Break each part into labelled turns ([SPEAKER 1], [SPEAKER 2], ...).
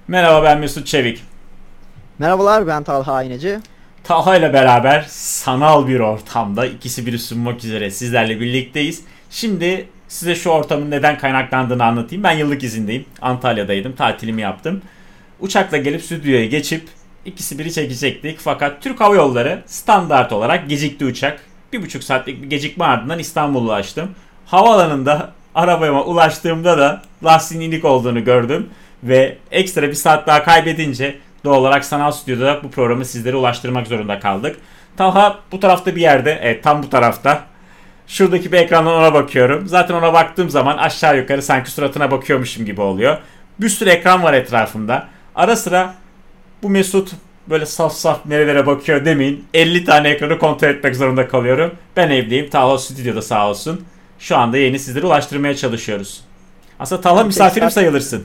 [SPEAKER 1] Merhaba, ben Mesut Çevik.
[SPEAKER 2] Merhabalar, ben Talha Aynacı.
[SPEAKER 1] Talha ile beraber sanal bir ortamda ikisi biri sunmak üzere sizlerle birlikteyiz. Şimdi size şu ortamın neden kaynaklandığını anlatayım. Ben yıllık izindeyim. Antalya'daydım. Tatilimi yaptım. Uçakla gelip stüdyoya geçip ikisi biri çekecektik. Fakat Türk Hava Yolları standart olarak gecikti uçak. 1,5 saatlik bir gecikme ardından İstanbul'a ulaştım. Havaalanında arabama ulaştığımda da lastiğin inik olduğunu gördüm. Ve ekstra bir saat daha kaybedince doğal olarak sanal stüdyoda bu programı sizlere ulaştırmak zorunda kaldık. Talha bu tarafta bir yerde, evet tam bu tarafta. Şuradaki bir ekrandan ona bakıyorum. Zaten ona baktığım zaman aşağı yukarı sanki suratına bakıyormuşum gibi oluyor. Bir sürü ekran var etrafımda. Ara sıra bu Mesut böyle saf saf nerelere bakıyor demeyin. 50 tane ekranı kontrol etmek zorunda kalıyorum. Ben evdeyim. Talha stüdyoda sağ olsun. Şu anda yayını sizlere ulaştırmaya çalışıyoruz. Aslında Talha misafirim sayılırsın.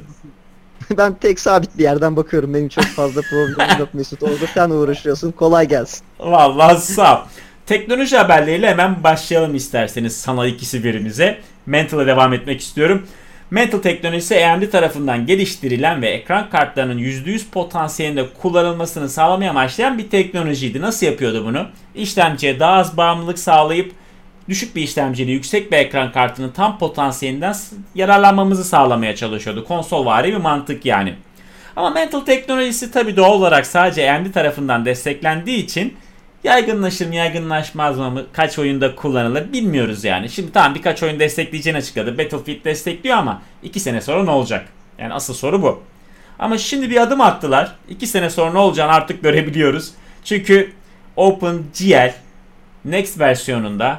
[SPEAKER 2] Ben tek sabit bir yerden bakıyorum. Benim çok fazla problemim yok Mesut. Orada sen uğraşıyorsun. Kolay gelsin.
[SPEAKER 1] Vallahi sağ ol. Teknoloji haberleriyle hemen başlayalım isterseniz sanal ikisi birimize. Mental'a devam etmek istiyorum. Mental teknolojisi AMD tarafından geliştirilen ve ekran kartlarının %100 potansiyelinde kullanılmasını sağlamaya amaçlayan bir teknolojiydi. Nasıl yapıyordu bunu? İşlemciye daha az bağımlılık sağlayıp düşük bir işlemciyle yüksek bir ekran kartının tam potansiyelinden yararlanmamızı sağlamaya çalışıyordu. Konsolvari bir mantık yani. Ama Mental teknolojisi tabii doğal olarak sadece AMD tarafından desteklendiği için yaygınlaşır mı yaygınlaşmaz mı kaç oyunda kullanılır bilmiyoruz yani. Şimdi tamam birkaç oyun destekleyeceğini açıkladı. Battlefield destekliyor ama 2 sene sonra ne olacak? Yani asıl soru bu. Ama şimdi bir adım attılar. 2 sene sonra ne olacağını artık görebiliyoruz. Çünkü OpenGL Next versiyonunda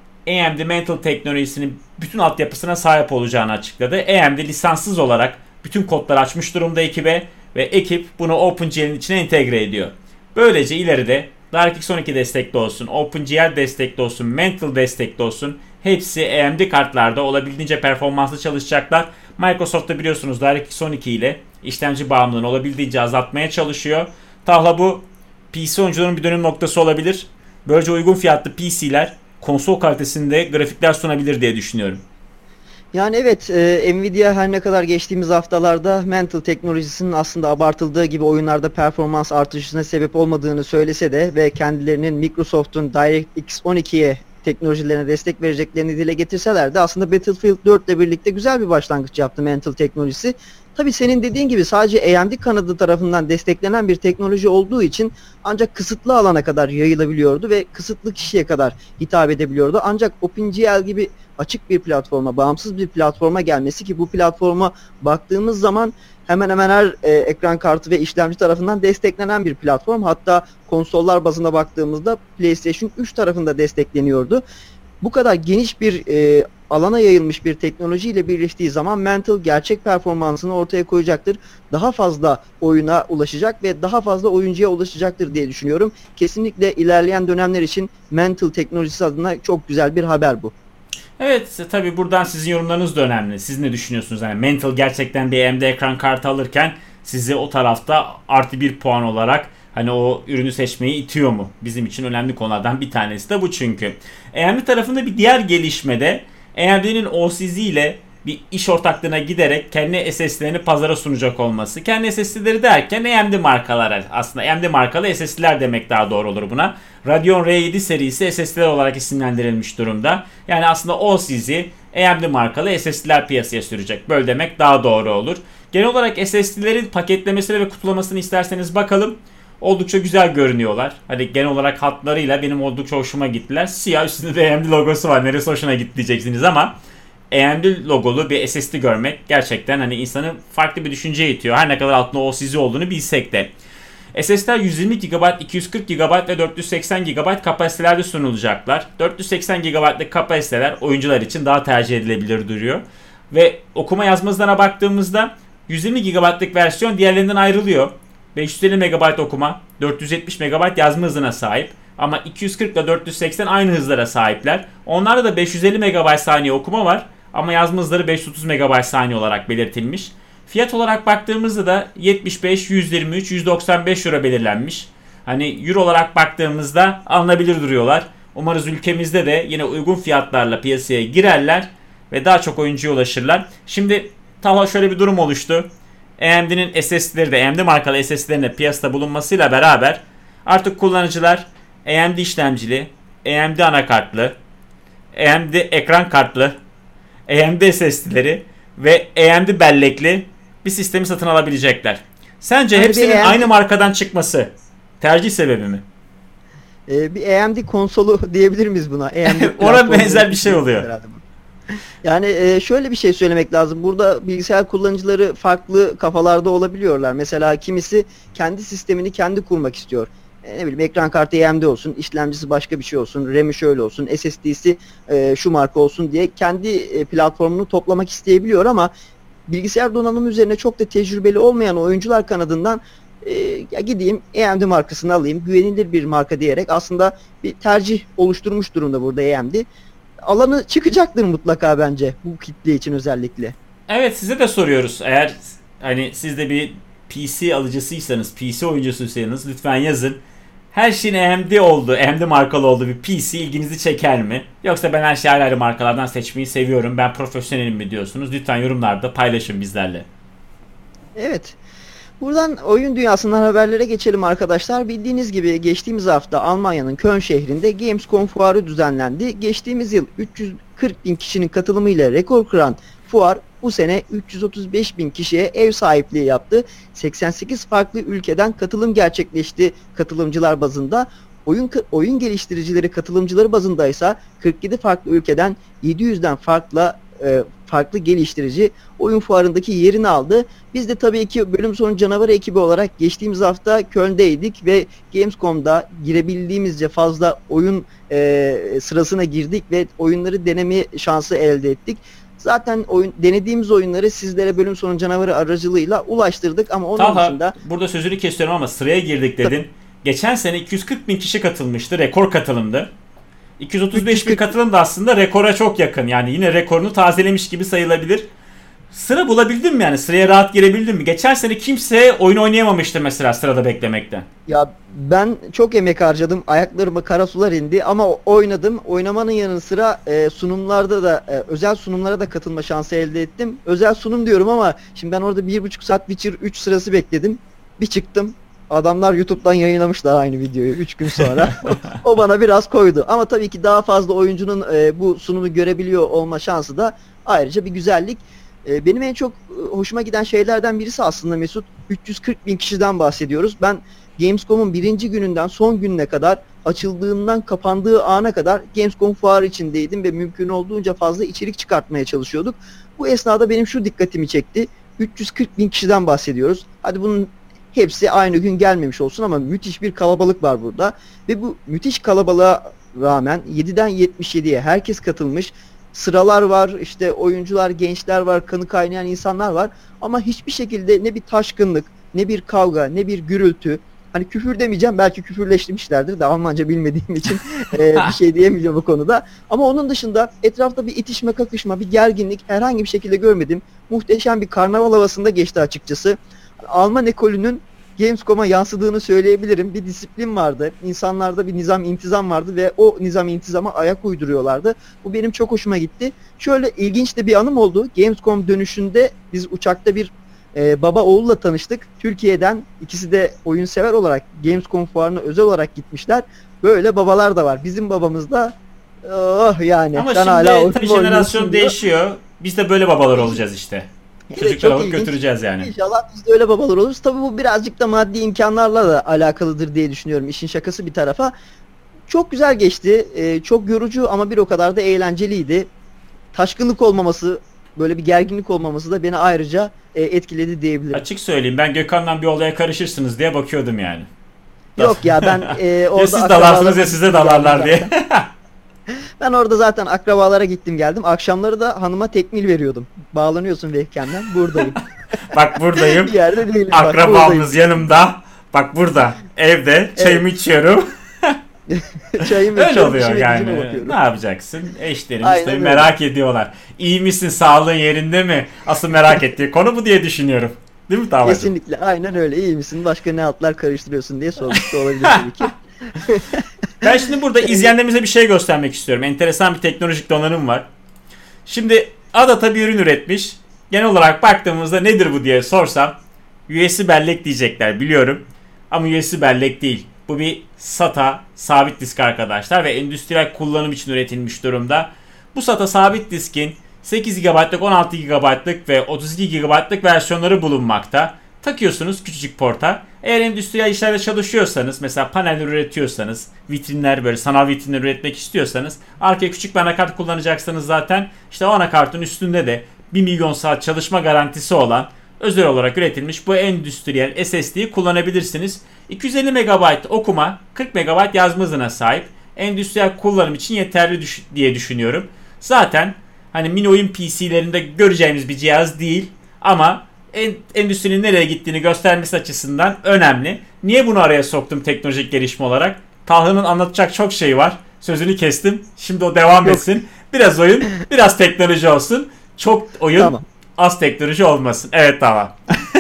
[SPEAKER 1] AMD Mental teknolojisinin bütün altyapısına sahip olacağını açıkladı. AMD lisanssız olarak bütün kodları açmış durumda ekibe ve ekip bunu OpenGL'in içine entegre ediyor. Böylece ileride DirectX 12 destekli olsun, OpenGL destekli olsun, Mental destekli olsun hepsi AMD kartlarda olabildiğince performanslı çalışacaklar. Microsoft da biliyorsunuz DirectX 12 ile işlemci bağımlılığını olabildiğince azaltmaya çalışıyor. Tahla bu PC oyuncuların bir dönüm noktası olabilir. Böylece uygun fiyatlı PC'ler konsol kalitesinde grafikler sunabilir diye düşünüyorum.
[SPEAKER 2] Yani evet, Nvidia her ne kadar geçtiğimiz haftalarda Mental teknolojisinin aslında abartıldığı gibi oyunlarda performans artışına sebep olmadığını söylese de ve kendilerinin Microsoft'un DirectX 12'ye teknolojilerine destek vereceklerini dile getirseler de aslında Battlefield 4 ile birlikte güzel bir başlangıç yaptı Mental teknolojisi. Tabii senin dediğin gibi sadece AMD kanadı tarafından desteklenen bir teknoloji olduğu için ancak kısıtlı alana kadar yayılabiliyordu ve kısıtlı kişiye kadar hitap edebiliyordu. Ancak OpenGL gibi açık bir platforma, bağımsız bir platforma gelmesi ki bu platforma baktığımız zaman hemen hemen her ekran kartı ve işlemci tarafından desteklenen bir platform. Hatta konsollar bazında baktığımızda PlayStation 3 tarafında destekleniyordu. Bu kadar geniş bir alana yayılmış bir teknolojiyle birleştiği zaman Mental gerçek performansını ortaya koyacaktır. Daha fazla oyuna ulaşacak ve daha fazla oyuncuya ulaşacaktır diye düşünüyorum. Kesinlikle ilerleyen dönemler için Mental teknolojisi adına çok güzel bir haber bu.
[SPEAKER 1] Evet tabi buradan sizin yorumlarınız da önemli. Siz ne düşünüyorsunuz? Yani Mental gerçekten bir AMD ekran kartı alırken sizi o tarafta artı bir puan olarak hani o ürünü seçmeyi itiyor mu? Bizim için önemli konulardan bir tanesi de bu çünkü. AMD tarafında bir diğer gelişmede AMD'nin OCZ ile bir iş ortaklığına giderek kendi SSD'lerini pazara sunacak olması. Kendi SSD'leri derken AMD markaları aslında AMD markalı SSD'ler demek daha doğru olur buna. Radeon R7 serisi SSD'ler olarak isimlendirilmiş durumda. Yani aslında OCZ AMD markalı SSD'ler piyasaya sürecek. Böyle demek daha doğru olur. Genel olarak SSD'lerin paketlemesine ve kutulamasını isterseniz bakalım. Oldukça güzel görünüyorlar. Hani genel olarak hatlarıyla benim oldukça hoşuma gittiler. Siyah üstünde de AMD logosu var. Neresi hoşuna gitti diyeceksiniz ama AMD logolu bir SSD görmek gerçekten hani insanı farklı bir düşünceye itiyor. Her ne kadar altında OCZ olduğunu bilsek de. SSD'ler 120 GB, 240 GB ve 480 GB kapasitelerde sunulacaklar. 480 GB'lık kapasiteler oyuncular için daha tercih edilebilir duruyor. Ve okuma yazma hızlarına baktığımızda 120 GB'lık versiyon diğerlerinden ayrılıyor. 550 MB okuma, 470 MB yazma hızına sahip. Ama 240 ile 480 aynı hızlara sahipler. Onlarda da 550 MB saniye okuma var. Ama yazma hızları 530 MB saniye olarak belirtilmiş. Fiyat olarak baktığımızda da 75, 123, 195 euro belirlenmiş. Hani euro olarak baktığımızda alınabilir duruyorlar. Umarız ülkemizde de yine uygun fiyatlarla piyasaya girerler ve daha çok oyuncuya ulaşırlar. Şimdi Talha şöyle bir durum oluştu. AMD'nin SSD'leri de AMD markalı SSD'lerin de piyasada bulunmasıyla beraber artık kullanıcılar AMD işlemcili, AMD anakartlı, AMD ekran kartlı, AMD SSD'leri ve AMD bellekli bir sistemi satın alabilecekler. Sence
[SPEAKER 2] Yani
[SPEAKER 1] hepsinin aynı markadan çıkması tercih sebebi mi?
[SPEAKER 2] Bir AMD konsolu diyebilir miyiz buna? AMD
[SPEAKER 1] Ona benzer bir şey oluyor.
[SPEAKER 2] Yani şöyle bir şey söylemek lazım. Burada bilgisayar kullanıcıları farklı kafalarda olabiliyorlar. Mesela kimisi kendi sistemini kendi kurmak istiyor. Ne bileyim, ekran kartı AMD olsun, işlemcisi başka bir şey olsun, RAM'i şöyle olsun, SSD'si şu marka olsun diye kendi platformunu toplamak isteyebiliyor ama bilgisayar donanımı üzerine çok da tecrübeli olmayan oyuncular kanadından ya gideyim AMD markasını alayım, güvenilir bir marka diyerek aslında bir tercih oluşturmuş durumda burada AMD. Alanı çıkacaktır mutlaka bence bu kitle için özellikle.
[SPEAKER 1] Evet, size de soruyoruz. Eğer hani siz de bir PC alıcısıysanız, PC oyuncusuysanız lütfen yazın. Her şeyin AMD olduğu, AMD markalı olduğu bir PC ilginizi çeker mi? Yoksa ben her şeyi ayrı ayrı markalardan seçmeyi seviyorum, ben profesyonelim mi diyorsunuz? Lütfen yorumlarda paylaşın bizlerle.
[SPEAKER 2] Evet. Buradan oyun dünyasından haberlere geçelim arkadaşlar. Bildiğiniz gibi geçtiğimiz hafta Almanya'nın Köln şehrinde Gamescom fuarı düzenlendi. Geçtiğimiz yıl 340 bin kişinin katılımıyla rekor kıran fuar bu sene 335 bin kişiye ev sahipliği yaptı. 88 farklı ülkeden katılım gerçekleşti katılımcılar bazında. Oyun geliştiricileri katılımcıları bazında ise 47 farklı ülkeden 700'den farklı geliştirici oyun fuarındaki yerini aldı. Biz de tabii ki bölüm sonu canavarı ekibi olarak geçtiğimiz hafta Köln'deydik ve Gamescom'da girebildiğimizce fazla oyun sırasına girdik ve oyunları deneme şansı elde ettik. Zaten denediğimiz oyunları sizlere bölüm sonu canavarı aracılığıyla ulaştırdık ama onun dışında...
[SPEAKER 1] Burada sözünü kesiyorum ama sıraya girdik dedin. Geçen sene 240 bin kişi katılmıştı. Rekor katılımdı. 235 bin katılım da aslında rekora çok yakın. Yani yine rekorunu tazelemiş gibi sayılabilir. Sıra bulabildin mi yani? Sıraya rahat girebildin mi? Geçen sene kimse oyun oynayamamıştı mesela sırada beklemekten.
[SPEAKER 2] Ya ben çok emek harcadım. Ayaklarıma kara sular indi ama oynadım. Oynamanın yanı sıra sunumlarda da özel sunumlara da katılma şansı elde ettim. Özel sunum diyorum ama şimdi ben orada 1,5 saat Witcher 3 sırası bekledim. Bir çıktım. Adamlar YouTube'dan yayınlamışlar aynı videoyu 3 gün sonra. O bana biraz koydu. Ama tabii ki daha fazla oyuncunun bu sunumu görebiliyor olma şansı da ayrıca bir güzellik. Benim en çok hoşuma giden şeylerden birisi aslında Mesut, 340 bin kişiden bahsediyoruz. Ben Gamescom'un birinci gününden son gününe kadar, açıldığından kapandığı ana kadar Gamescom fuarı içindeydim ve mümkün olduğunca fazla içerik çıkartmaya çalışıyorduk. Bu esnada benim şu dikkatimi çekti. 340 bin kişiden bahsediyoruz. Hadi bunun hepsi aynı gün gelmemiş olsun ama müthiş bir kalabalık var burada. Ve bu müthiş kalabalığa rağmen 7'den 77'ye herkes katılmış. Sıralar var, işte oyuncular, gençler var, kanı kaynayan insanlar var. Ama hiçbir şekilde ne bir taşkınlık, ne bir kavga, ne bir gürültü. Hani küfür demeyeceğim, belki küfürleştirmişlerdir de Almanca bilmediğim için bir şey diyemeyeceğim bu konuda. Ama onun dışında etrafta bir itişme, kakışma, bir gerginlik herhangi bir şekilde görmedim. Muhteşem bir karnaval havasında geçti açıkçası. Alman ekolünün Gamescom'a yansıdığını söyleyebilirim. Bir disiplin vardı. İnsanlarda bir nizam, intizam vardı ve o nizam, intizama ayak uyduruyorlardı. Bu benim çok hoşuma gitti. Şöyle ilginç de bir anım oldu. Gamescom dönüşünde biz uçakta bir baba oğulla tanıştık. Türkiye'den ikisi de oyun sever olarak Gamescom fuarına özel olarak gitmişler. Böyle babalar da var. Bizim babamız da yani.
[SPEAKER 1] Ama şimdi hala tabii jenerasyon değişiyor. Biz de böyle babalar olacağız işte. Çocuklar alıp götüreceğiz yani.
[SPEAKER 2] İnşallah biz de öyle babalar oluruz. Tabii bu birazcık da maddi imkanlarla da alakalıdır diye düşünüyorum. İşin şakası bir tarafa. Çok güzel geçti. Çok yorucu ama bir o kadar da eğlenceliydi. Taşkınlık olmaması, böyle bir gerginlik olmaması da beni ayrıca etkiledi diyebilirim.
[SPEAKER 1] Açık söyleyeyim, ben Gökhan'la bir olaya karışırsınız diye bakıyordum yani.
[SPEAKER 2] Yok ya, ben orada
[SPEAKER 1] ya siz dalarsınız ya size dalarlar diye.
[SPEAKER 2] Ben orada zaten akrabalara gittim geldim. Akşamları da hanıma tekmil veriyordum. Bağlanıyorsun webcam'den. Buradayım.
[SPEAKER 1] Bak buradayım.
[SPEAKER 2] Bir yerde değilim.
[SPEAKER 1] Akrabamız yanımda. Bak burada. Evde çayımı içiyorum.
[SPEAKER 2] Çayımı
[SPEAKER 1] öyle oluyor yani. Ne yapacaksın? Eşlerimiz tabii merak ediyorlar. İyi misin? Sağlığın yerinde mi? Asıl merak ettiği konu bu diye düşünüyorum. Değil mi Tavacığım?
[SPEAKER 2] Kesinlikle. Aynen öyle. İyi misin? Başka ne altlar karıştırıyorsun diye sormuş da olabilir tabii ki.
[SPEAKER 1] Ben şimdi burada izleyenlerimize bir şey göstermek istiyorum. Enteresan bir teknolojik donanım var. Şimdi Ada tabii ürün üretmiş. Genel olarak baktığımızda nedir bu diye sorsam USB bellek diyecekler biliyorum. Ama USB bellek değil. Bu bir SATA sabit disk arkadaşlar ve endüstriyel kullanım için üretilmiş durumda. Bu SATA sabit diskin 8 GB'lık, 16 GB'lık ve 32 GB'lık versiyonları bulunmakta. Takıyorsunuz küçücük porta. Eğer endüstriyel işlerde çalışıyorsanız, mesela paneller üretiyorsanız, vitrinler, böyle sanal vitrinler üretmek istiyorsanız, arkaya küçük bir anakart kullanacaksanız zaten işte o anakartın üstünde de 1 milyon saat çalışma garantisi olan özel olarak üretilmiş bu endüstriyel SSD'yi kullanabilirsiniz. 250 MB okuma, 40 MB yazma hızına sahip. Endüstriyel kullanım için yeterli diye düşünüyorum. Zaten hani mini oyun PC'lerinde göreceğimiz bir cihaz değil ama endüstrinin nereye gittiğini göstermesi açısından önemli. Niye bunu araya soktum teknolojik gelişme olarak? Talha'nın anlatacak çok şey var. Sözünü kestim. Şimdi o devam etsin. Biraz oyun, biraz teknoloji olsun. Çok oyun, tamam. Az teknoloji olmasın. Evet, tamam.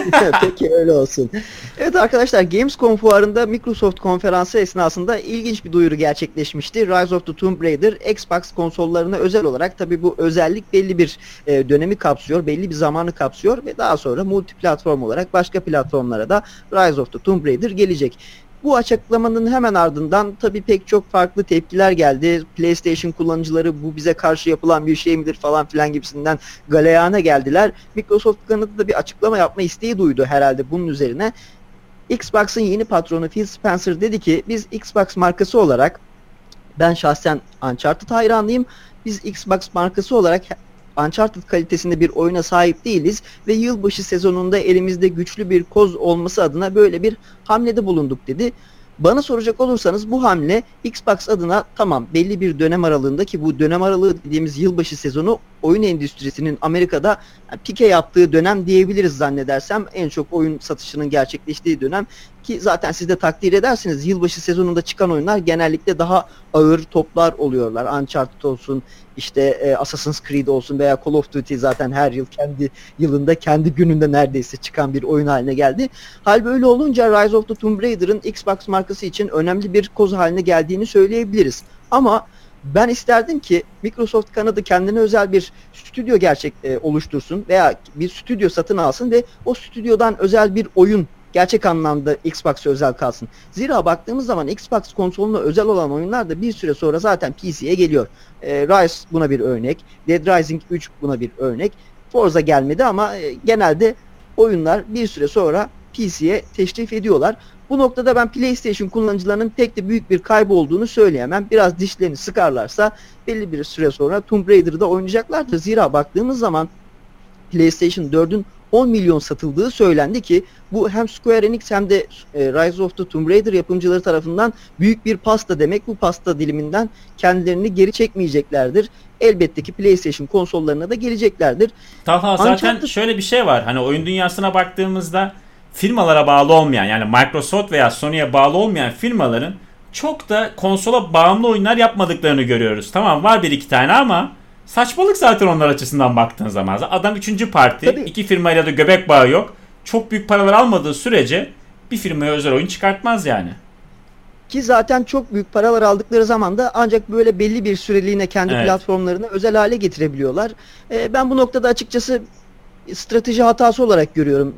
[SPEAKER 2] Peki öyle olsun. Evet arkadaşlar, Gamescom fuarında Microsoft konferansı esnasında ilginç bir duyuru gerçekleşmişti. Rise of the Tomb Raider Xbox konsollarına özel olarak, tabi bu özellik belli bir dönemi kapsıyor, belli bir zamanı kapsıyor ve daha sonra multiplatform olarak başka platformlara da Rise of the Tomb Raider gelecek. Bu açıklamanın hemen ardından tabii pek çok farklı tepkiler geldi. PlayStation kullanıcıları bu bize karşı yapılan bir şey midir falan filan gibisinden galeyana geldiler. Microsoft kanadı da bir açıklama yapma isteği duydu herhalde bunun üzerine. Xbox'ın yeni patronu Phil Spencer dedi ki biz Xbox markası olarak, ben şahsen Uncharted hayranıyım. Biz Xbox markası olarak Uncharted kalitesinde bir oyuna sahip değiliz ve yılbaşı sezonunda elimizde güçlü bir koz olması adına böyle bir hamlede bulunduk dedi. Bana soracak olursanız bu hamle Xbox adına tamam belli bir dönem aralığında, ki bu dönem aralığı dediğimiz yılbaşı sezonu oyun endüstrisinin Amerika'da pike yaptığı dönem diyebiliriz zannedersem. En çok oyun satışının gerçekleştiği dönem, ki zaten siz de takdir edersiniz yılbaşı sezonunda çıkan oyunlar genellikle daha ağır toplar oluyorlar. Uncharted olsun, işte Assassin's Creed olsun veya Call of Duty zaten her yıl kendi yılında, kendi gününde neredeyse çıkan bir oyun haline geldi. Hal böyle olunca Rise of the Tomb Raider'ın Xbox markası için önemli bir koz haline geldiğini söyleyebiliriz. Ama ben isterdim ki Microsoft kanadı kendine özel bir stüdyo oluştursun veya bir stüdyo satın alsın ve o stüdyodan özel bir oyun gerçek anlamda Xbox'a özel kalsın. Zira baktığımız zaman Xbox konsoluna özel olan oyunlar da bir süre sonra zaten PC'ye geliyor. Rise buna bir örnek. Dead Rising 3 buna bir örnek. Forza gelmedi ama genelde oyunlar bir süre sonra PC'ye teşrif ediyorlar. Bu noktada ben PlayStation kullanıcılarının pek de büyük bir kaybı olduğunu söyleyemem. Biraz dişlerini sıkarlarsa belli bir süre sonra Tomb Raider'da oynayacaklardır. Zira baktığımız zaman PlayStation 4'ün 10 milyon satıldığı söylendi ki bu hem Square Enix hem de Rise of the Tomb Raider yapımcıları tarafından büyük bir pasta demek. Bu pasta diliminden kendilerini geri çekmeyeceklerdir. Elbette ki PlayStation konsollarına da geleceklerdir.
[SPEAKER 1] Talha, zaten şöyle bir şey var. Hani oyun dünyasına baktığımızda firmalara bağlı olmayan, yani Microsoft veya Sony'ye bağlı olmayan firmaların çok da konsola bağımlı oyunlar yapmadıklarını görüyoruz. Tamam, var bir iki tane ama saçmalık zaten onlar açısından baktığın zaman. Adam üçüncü parti, tabii. İki firmayla da göbek bağı yok. Çok büyük paralar almadığı sürece bir firmaya özel oyun çıkartmaz yani.
[SPEAKER 2] Ki zaten çok büyük paralar aldıkları zaman da ancak böyle belli bir süreliğine kendi platformlarını özel hale getirebiliyorlar. Ben bu noktada açıkçası strateji hatası olarak görüyorum.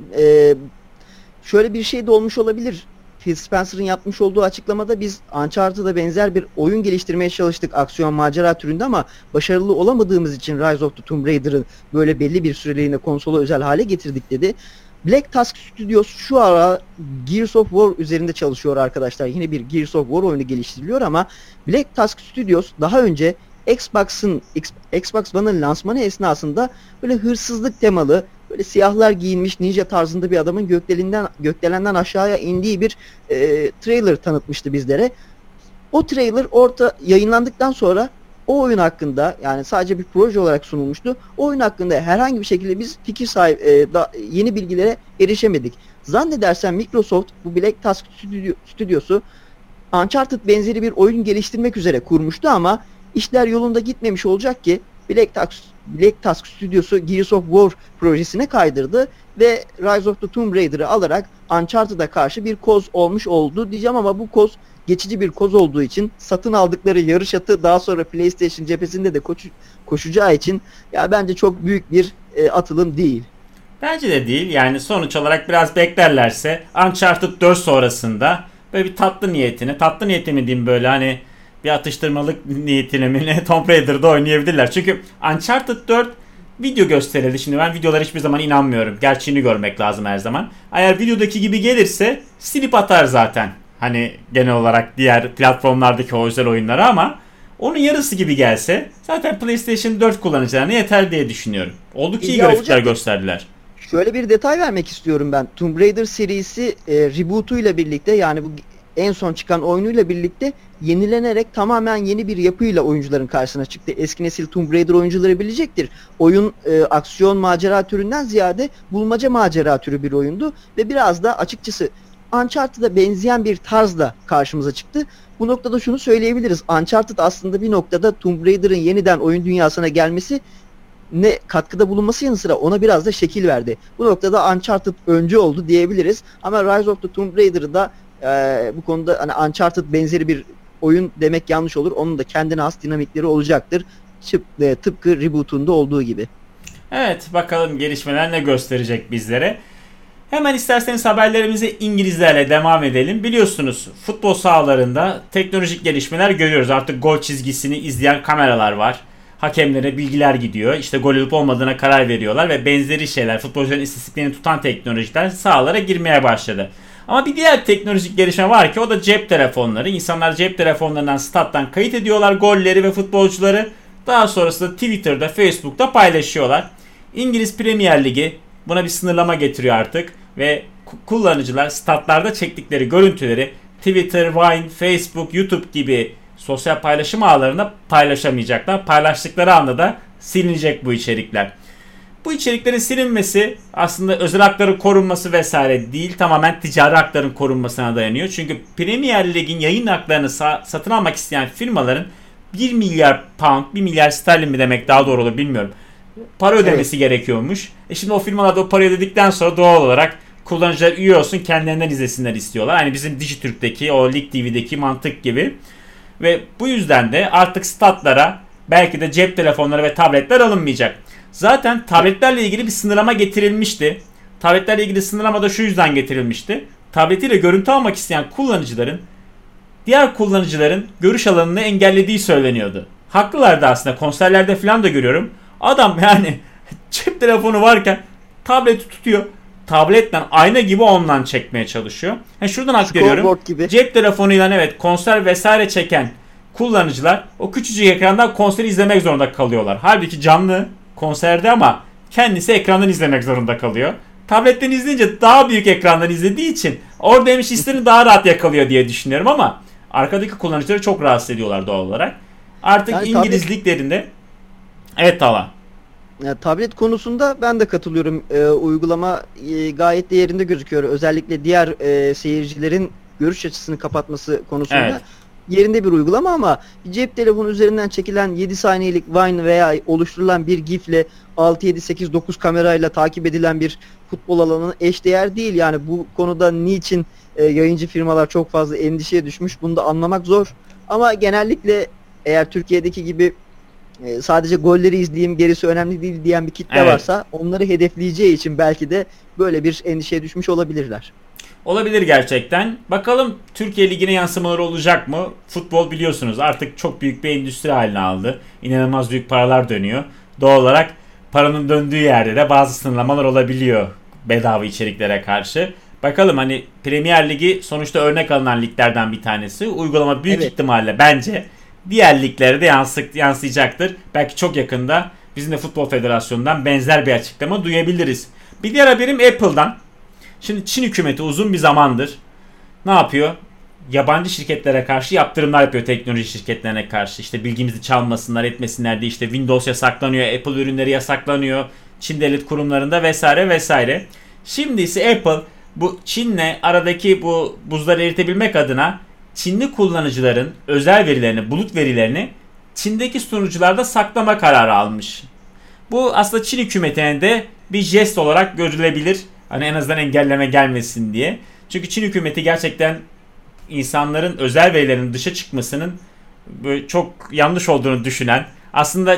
[SPEAKER 2] Şöyle bir şey de olmuş olabilir. Phil Spencer'ın yapmış olduğu açıklamada biz Uncharted'a benzer bir oyun geliştirmeye çalıştık aksiyon macera türünde ama başarılı olamadığımız için Rise of the Tomb Raider'ı böyle belli bir süreliğine konsola özel hale getirdik dedi. Black Tusk Studios şu ara Gears of War üzerinde çalışıyor arkadaşlar. Yine bir Gears of War oyunu geliştiriliyor ama Black Tusk Studios daha önce Xbox One'ın lansmanı esnasında böyle hırsızlık temalı, böyle siyahlar giyinmiş ninja tarzında bir adamın gökdelenden aşağıya indiği bir trailer tanıtmıştı bizlere. O trailer yayınlandıktan sonra o oyun hakkında, yani sadece bir proje olarak sunulmuştu. O oyun hakkında herhangi bir şekilde biz yeni bilgilere erişemedik. Zannedersem Microsoft bu Black Tusk stüdyosu Uncharted benzeri bir oyun geliştirmek üzere kurmuştu ama işler yolunda gitmemiş olacak ki Black Tusk stüdyosu Gears of War projesine kaydırdı ve Rise of the Tomb Raider'ı alarak Uncharted'a karşı bir koz olmuş oldu diyeceğim ama bu koz geçici bir koz olduğu için, satın aldıkları yarış atı daha sonra PlayStation cephesinde de koşacağı için ya bence çok büyük bir atılım değil.
[SPEAKER 1] Bence de değil. Yani sonuç olarak biraz beklerlerse Uncharted 4 sonrasında böyle bir tatlı niyeti mi diyeyim, böyle hani bir atıştırmalık niyetine mi ne, Tomb Raider'da oynayabilirler. Çünkü Uncharted 4 video gösterildi. Şimdi ben videolara hiçbir zaman inanmıyorum. Gerçeğini görmek lazım her zaman. Eğer videodaki gibi gelirse silip atar zaten. Hani genel olarak diğer platformlardaki o özel oyunlara, ama onun yarısı gibi gelse zaten PlayStation 4 kullanıcılarına yeter diye düşünüyorum. Oldukça iyi grafikler gösterdiler.
[SPEAKER 2] Şöyle bir detay vermek istiyorum ben. Tomb Raider serisi reboot'uyla birlikte, yani bu en son çıkan oyunuyla birlikte yenilenerek tamamen yeni bir yapıyla oyuncuların karşısına çıktı. Eski nesil Tomb Raider oyuncuları bilecektir. Oyun aksiyon macera türünden ziyade bulmaca macera türü bir oyundu ve biraz da açıkçası Uncharted'a benzeyen bir tarzla karşımıza çıktı. Bu noktada şunu söyleyebiliriz. Uncharted aslında bir noktada Tomb Raider'ın yeniden oyun dünyasına gelmesi ne katkıda bulunması yanı sıra ona biraz da şekil verdi. Bu noktada Uncharted öncü oldu diyebiliriz. Ama Rise of the Tomb Raider'ı da bu konuda hani Uncharted benzeri bir oyun demek yanlış olur. Onun da kendine has dinamikleri olacaktır. Tıpkı reboot'unda olduğu gibi.
[SPEAKER 1] Evet, bakalım gelişmeler ne gösterecek bizlere. Hemen isterseniz haberlerimize İngilizlerle devam edelim. Biliyorsunuz futbol sahalarında teknolojik gelişmeler görüyoruz. Artık gol çizgisini izleyen kameralar var. Hakemlere bilgiler gidiyor. İşte gol olup olmadığına karar veriyorlar ve benzeri şeyler, futbolcuların istatistiklerini tutan teknolojiler sahalara girmeye başladı. Ama bir diğer teknolojik gelişme var ki o da cep telefonları. İnsanlar cep telefonlarından stat'tan kayıt ediyorlar golleri ve futbolcuları. Daha sonrasında Twitter'da, Facebook'ta paylaşıyorlar. İngiliz Premier Ligi buna bir sınırlama getiriyor artık ve kullanıcılar statlarda çektikleri görüntüleri Twitter, Vine, Facebook, YouTube gibi sosyal paylaşım ağlarında paylaşamayacaklar. Paylaştıkları anda da silinecek bu içerikler. Bu içeriklerin silinmesi aslında özel hakların korunması vesaire değil, tamamen ticari hakların korunmasına dayanıyor. Çünkü Premier Lig'in yayın haklarını satın almak isteyen firmaların 1 milyar pound, 1 milyar sterlin mi demek daha doğru olur bilmiyorum, para ödemesi gerekiyormuş. Şimdi o firmalar da o parayı ödedikten sonra doğal olarak kullanıcılar üye olsun, kendilerinden izlesinler istiyorlar. Hani bizim Dijitürk'teki o Lig TV'deki mantık gibi. Ve bu yüzden de artık statlara belki de cep telefonları ve tabletler alınmayacak. Zaten tabletlerle ilgili bir sınırlama getirilmişti. Tabletlerle ilgili sınırlama da şu yüzden getirilmişti. Tabletiyle görüntü almak isteyen kullanıcıların diğer kullanıcıların görüş alanını engellediği söyleniyordu. Haklılardı aslında. Konserlerde falan da görüyorum. Adam yani cep telefonu varken tableti tutuyor. Tabletten ayna gibi ondan çekmeye çalışıyor. Şuradan hak veriyorum. Cep telefonuyla evet konser vesaire çeken kullanıcılar o küçücük ekrandan konseri izlemek zorunda kalıyorlar. Halbuki canlı konserde ama kendisi ekrandan izlemek zorunda kalıyor. Tabletten izleyince daha büyük ekrandan izlediği için orada hislerini daha rahat yakalıyor diye düşünüyorum ama arkadaki kullanıcıları çok rahatsız ediyorlar doğal olarak. Artık yani İngiliz liglerinde evet Tala.
[SPEAKER 2] Tablet konusunda ben de katılıyorum. Uygulama gayet de yerinde gözüküyor. Özellikle diğer seyircilerin görüş açısını kapatması konusunda yerinde bir uygulama ama cep telefonu üzerinden çekilen 7 saniyelik Vine veya oluşturulan bir GIF'le 6, 7, 8, 9 kamerayla takip edilen bir futbol alanı eşdeğer değil. Yani bu konuda niçin yayıncı firmalar çok fazla endişeye düşmüş bunu da anlamak zor. Ama genellikle eğer Türkiye'deki gibi sadece golleri izleyeyim gerisi önemli değil diyen bir kitle varsa onları hedefleyeceği için belki de böyle bir endişeye düşmüş olabilirler.
[SPEAKER 1] Olabilir gerçekten. Bakalım Türkiye Ligi'ne yansımaları olacak mı? Futbol biliyorsunuz artık çok büyük bir endüstri haline aldı. İnanılmaz büyük paralar dönüyor. Doğal olarak paranın döndüğü yerde de bazı sınırlamalar olabiliyor bedava içeriklere karşı. Bakalım hani Premier Ligi sonuçta örnek alınan liglerden bir tanesi. Uygulama büyük ihtimalle bence diğer liglere de yansıyacaktır. Belki çok yakında bizim de Futbol Federasyonu'ndan benzer bir açıklama duyabiliriz. Bir diğer haberim Apple'dan. Şimdi Çin hükümeti uzun bir zamandır ne yapıyor? Yabancı şirketlere karşı yaptırımlar yapıyor, teknoloji şirketlerine karşı. İşte bilgimizi çalmasınlar, etmesinler diye işte Windows yasaklanıyor, Apple ürünleri yasaklanıyor, Çin devlet kurumlarında vesaire vesaire. Şimdi ise Apple bu Çin'le aradaki bu buzları eritebilmek adına Çinli kullanıcıların özel verilerini, bulut verilerini Çin'deki sunucularda saklama kararı almış. Bu aslında Çin hükümetine de bir jest olarak görülebilir. Hani en azından engelleme gelmesin diye. Çünkü Çin hükümeti gerçekten insanların özel verilerinin dışa çıkmasının böyle çok yanlış olduğunu düşünen, aslında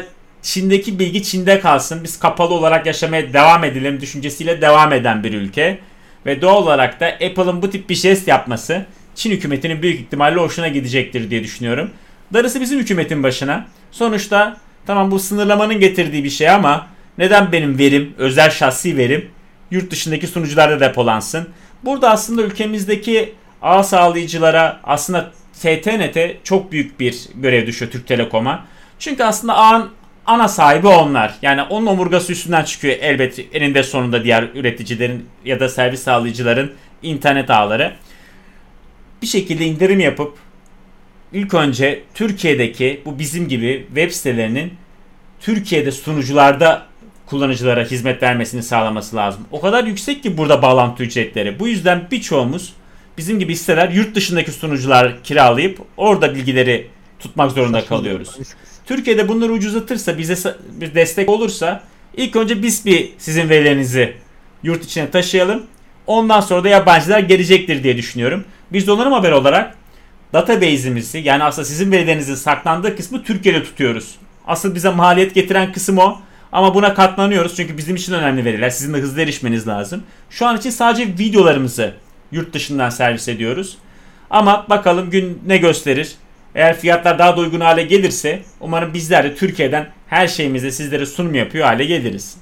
[SPEAKER 1] Çin'deki bilgi Çin'de kalsın. Biz kapalı olarak yaşamaya devam edelim düşüncesiyle devam eden bir ülke. Ve doğal olarak da Apple'ın bu tip bir jest yapması Çin hükümetinin büyük ihtimalle hoşuna gidecektir diye düşünüyorum. Darısı bizim hükümetin başına. Sonuçta tamam bu sınırlamanın getirdiği bir şey ama neden benim verim, özel şahsi verim yurt dışındaki sunucularda depolansın? Burada aslında ülkemizdeki ağ sağlayıcılara aslında TTNT çok büyük bir görev düşüyor Türk Telekom'a. Çünkü aslında ağın ana sahibi onlar. Yani onun omurgası üstünden çıkıyor elbette eninde sonunda diğer üreticilerin ya da servis sağlayıcıların internet ağları. Bir şekilde indirim yapıp ilk önce Türkiye'deki bu bizim gibi web sitelerinin Türkiye'de sunucularda kullanıcılara hizmet vermesini sağlaması lazım. O kadar yüksek ki burada bağlantı ücretleri. Bu yüzden birçoğumuz bizim gibi siteler yurt dışındaki sunucular kiralayıp orada bilgileri tutmak zorunda kalıyoruz. Türkiye'de bunları ucuzlatırsa, bize bir destek olursa ilk önce biz bir sizin verilerinizi yurt içine taşıyalım. Ondan sonra da yabancılar gelecektir diye düşünüyorum. Biz donanım haberi olarak database'imizi yani aslında sizin verilerinizin saklandığı kısmı Türkiye'de tutuyoruz. Asıl bize maliyet getiren kısım o. Ama buna katlanıyoruz çünkü bizim için önemli veriler. Sizin de hızlı erişmeniz lazım. Şu an için sadece videolarımızı yurt dışından servis ediyoruz. Ama bakalım gün ne gösterir. Eğer fiyatlar daha da uygun hale gelirse umarım bizler de Türkiye'den her şeyimizde sizlere sunum yapıyor hale geliriz.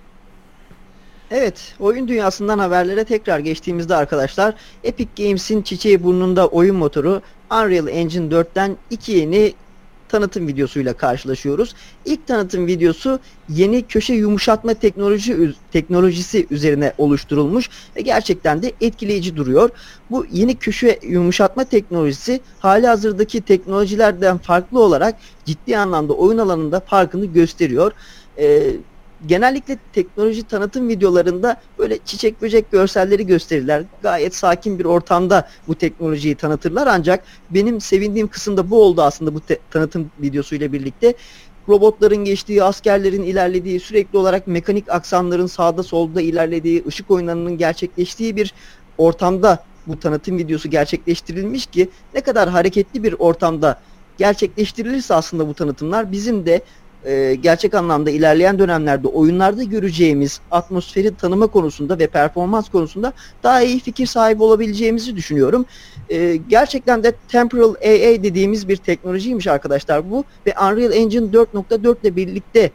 [SPEAKER 2] Evet, oyun dünyasından haberlere tekrar geçtiğimizde arkadaşlar, Epic Games'in çiçeği burnunda oyun motoru Unreal Engine 4'ten iki yeni tanıtım videosuyla karşılaşıyoruz. İlk tanıtım videosu yeni köşe yumuşatma teknolojisi üzerine oluşturulmuş ve gerçekten de etkileyici duruyor. Bu yeni köşe yumuşatma teknolojisi halihazırdaki teknolojilerden farklı olarak ciddi anlamda oyun alanında farkını gösteriyor. Genellikle teknoloji tanıtım videolarında böyle çiçek böcek görselleri gösterirler. Gayet sakin bir ortamda bu teknolojiyi tanıtırlar ancak benim sevindiğim kısım da bu oldu aslında bu tanıtım videosuyla birlikte. Robotların geçtiği, askerlerin ilerlediği, sürekli olarak mekanik aksanların sağda solda ilerlediği, ışık oyunlarının gerçekleştiği bir ortamda bu tanıtım videosu gerçekleştirilmiş ki ne kadar hareketli bir ortamda gerçekleştirilirse aslında bu tanıtımlar bizim de gerçek anlamda ilerleyen dönemlerde oyunlarda göreceğimiz atmosferi tanıma konusunda ve performans konusunda daha iyi fikir sahibi olabileceğimizi düşünüyorum. Gerçekten de Temporal AA dediğimiz bir teknolojiymiş arkadaşlar bu ve Unreal Engine 4.4 ile birlikte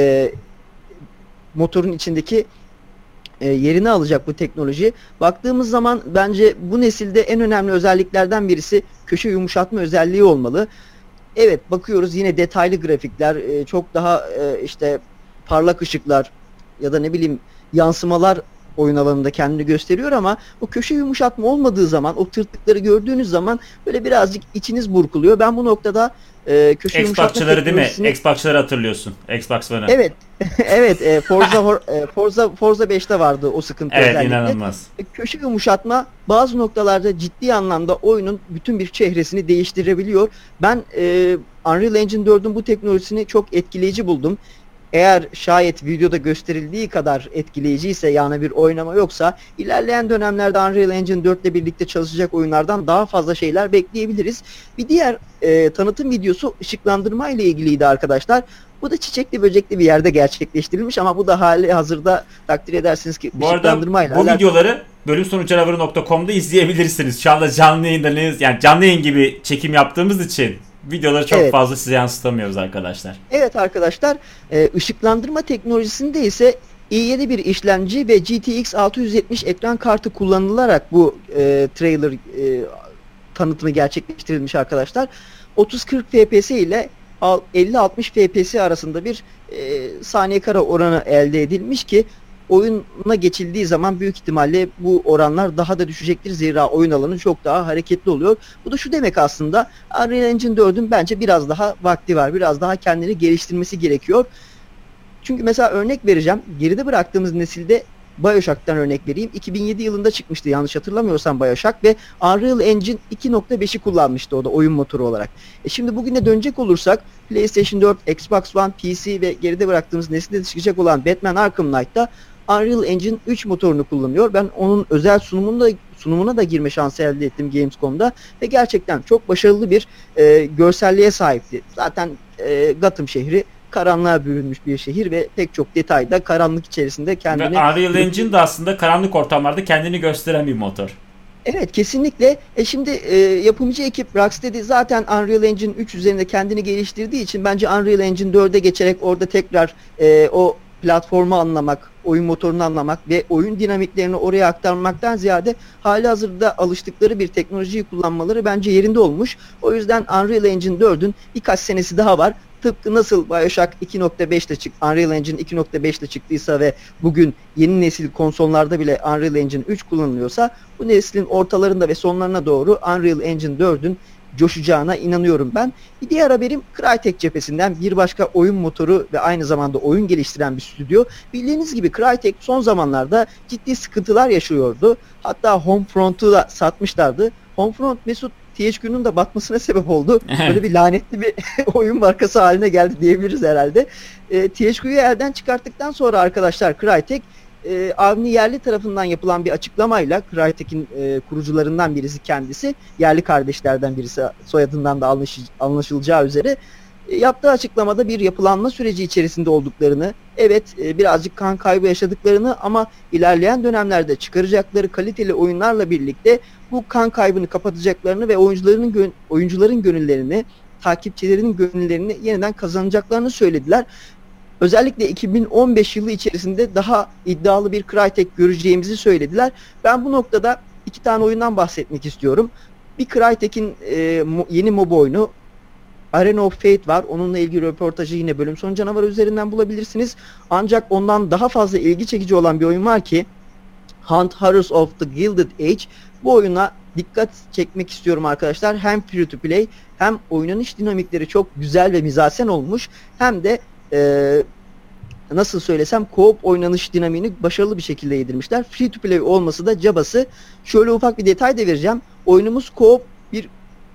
[SPEAKER 2] motorun içindeki yerini alacak bu teknoloji. Baktığımız zaman bence bu nesilde en önemli özelliklerden birisi köşe yumuşatma özelliği olmalı. Evet, bakıyoruz yine detaylı grafikler, çok daha işte parlak ışıklar ya da ne bileyim yansımalar oyun alanında kendini gösteriyor ama o köşe yumuşatma olmadığı zaman, o tırtıkları gördüğünüz zaman böyle birazcık içiniz burkuluyor. Ben bu noktada köşe yumuşatma
[SPEAKER 1] Xbox'çıları değil mi? Xbox'çıları hatırlıyorsun. Xbox One'ı.
[SPEAKER 2] Evet. Evet, Forza 5'te vardı o sıkıntı
[SPEAKER 1] evet,
[SPEAKER 2] özellikle.
[SPEAKER 1] inanılmaz.
[SPEAKER 2] Köşe yumuşatma bazı noktalarda ciddi anlamda oyunun bütün bir çehresini değiştirebiliyor. Ben Unreal Engine 4'ün bu teknolojisini çok etkileyici buldum. Eğer şayet videoda gösterildiği kadar etkileyiciyse yani bir oynama yoksa ilerleyen dönemlerde Unreal Engine 4 ile birlikte çalışacak oyunlardan daha fazla şeyler bekleyebiliriz. Bir diğer tanıtım videosu ışıklandırma ile ilgiliydi arkadaşlar. Bu da çiçekli böcekli bir yerde gerçekleştirilmiş ama bu da hali hazırda takdir edersiniz ki
[SPEAKER 1] bu ışıklandırmayla bu videoları bölümsonucanavarı.com'da izleyebilirsiniz. Şu anda canlı yayındayız. Yani canlı yayın gibi çekim yaptığımız için videoları çok fazla size yansıtamıyoruz arkadaşlar.
[SPEAKER 2] Evet arkadaşlar, ışıklandırma teknolojisinde ise i7 bir işlemci ve GTX 670 ekran kartı kullanılarak bu trailer tanıtımı gerçekleştirilmiş arkadaşlar. 30-40 FPS ile 50-60 FPS arasında bir saniye kare oranı elde edilmiş ki oyuna geçildiği zaman büyük ihtimalle bu oranlar daha da düşecektir. Zira oyun alanı çok daha hareketli oluyor. Bu da şu demek aslında, Unreal Engine 4'ün bence biraz daha vakti var. Biraz daha kendini geliştirmesi gerekiyor. Çünkü mesela örnek vereceğim. Geride bıraktığımız nesilde BioShock'tan örnek vereyim. 2007 yılında çıkmıştı yanlış hatırlamıyorsam BioShock ve Unreal Engine 2.5'i kullanmıştı o da oyun motoru olarak. Şimdi bugüne dönecek olursak PlayStation 4, Xbox One, PC ve geride bıraktığımız nesilde çıkacak olan Batman Arkham Knight'ta Unreal Engine 3 motorunu kullanıyor. Ben onun özel sunumuna da girme şansı elde ettim Gamescom'da ve gerçekten çok başarılı bir görselliğe sahipti. Zaten Gotham şehri karanlığa bürünmüş bir şehir ve pek çok detayda karanlık içerisinde kendini...
[SPEAKER 1] Ve Unreal Engine de aslında karanlık ortamlarda kendini gösteren bir motor.
[SPEAKER 2] Evet, kesinlikle. Şimdi yapımcı ekip Rocksteady zaten Unreal Engine 3 üzerinde kendini geliştirdiği için bence Unreal Engine 4'e geçerek orada tekrar o platformu anlamak, oyun motorunu anlamak ve oyun dinamiklerini oraya aktarmaktan ziyade halihazırda alıştıkları bir teknolojiyi kullanmaları bence yerinde olmuş. O yüzden Unreal Engine 4'ün birkaç senesi daha var. Tıpkı nasıl BioShock 2.5'te Unreal Engine 2.5'te çıktıysa ve bugün yeni nesil konsollarda bile Unreal Engine 3 kullanılıyorsa, bu neslin ortalarında ve sonlarına doğru Unreal Engine 4'ün coşacağına inanıyorum ben. Bir diğer haberim Crytek cephesinden, bir başka oyun motoru ve aynı zamanda oyun geliştiren bir stüdyo. Bildiğiniz gibi Crytek son zamanlarda ciddi sıkıntılar yaşıyordu. Hatta Homefront'u da satmışlardı. Homefront, Mesut, THQ'nun da batmasına sebep oldu. Böyle bir lanetli bir oyun markası haline geldi diyebiliriz herhalde. THQ'yu elden çıkarttıktan sonra arkadaşlar Crytek, Avni Yerli tarafından yapılan bir açıklamayla, Crytek'in kurucularından birisi kendisi, yerli kardeşlerden birisi, soyadından da anlaşılacağı üzere, yaptığı açıklamada bir yapılanma süreci içerisinde olduklarını, evet birazcık kan kaybı yaşadıklarını ama ilerleyen dönemlerde çıkaracakları kaliteli oyunlarla birlikte bu kan kaybını kapatacaklarını ve oyuncuların gönüllerini, takipçilerin gönüllerini yeniden kazanacaklarını söylediler. Özellikle 2015 yılı içerisinde daha iddialı bir Crytek göreceğimizi söylediler. Ben bu noktada iki tane oyundan bahsetmek istiyorum. Bir Crytek'in yeni MOBA oyunu Arena of Fate var. Onunla ilgili röportajı yine Bölüm Sonu Canavarı üzerinden bulabilirsiniz. Ancak ondan daha fazla ilgi çekici olan bir oyun var ki Hunt Horrors of the Gilded Age. Bu oyuna dikkat çekmek istiyorum arkadaşlar. Hem free to play, hem oynanış dinamikleri çok güzel ve mizasen olmuş, hem de nasıl söylesem co-op oynanış dinamiğini başarılı bir şekilde yedirmişler. Free to play olması da cabası. Şöyle ufak bir detay da vereceğim. Oyunumuz co-op bir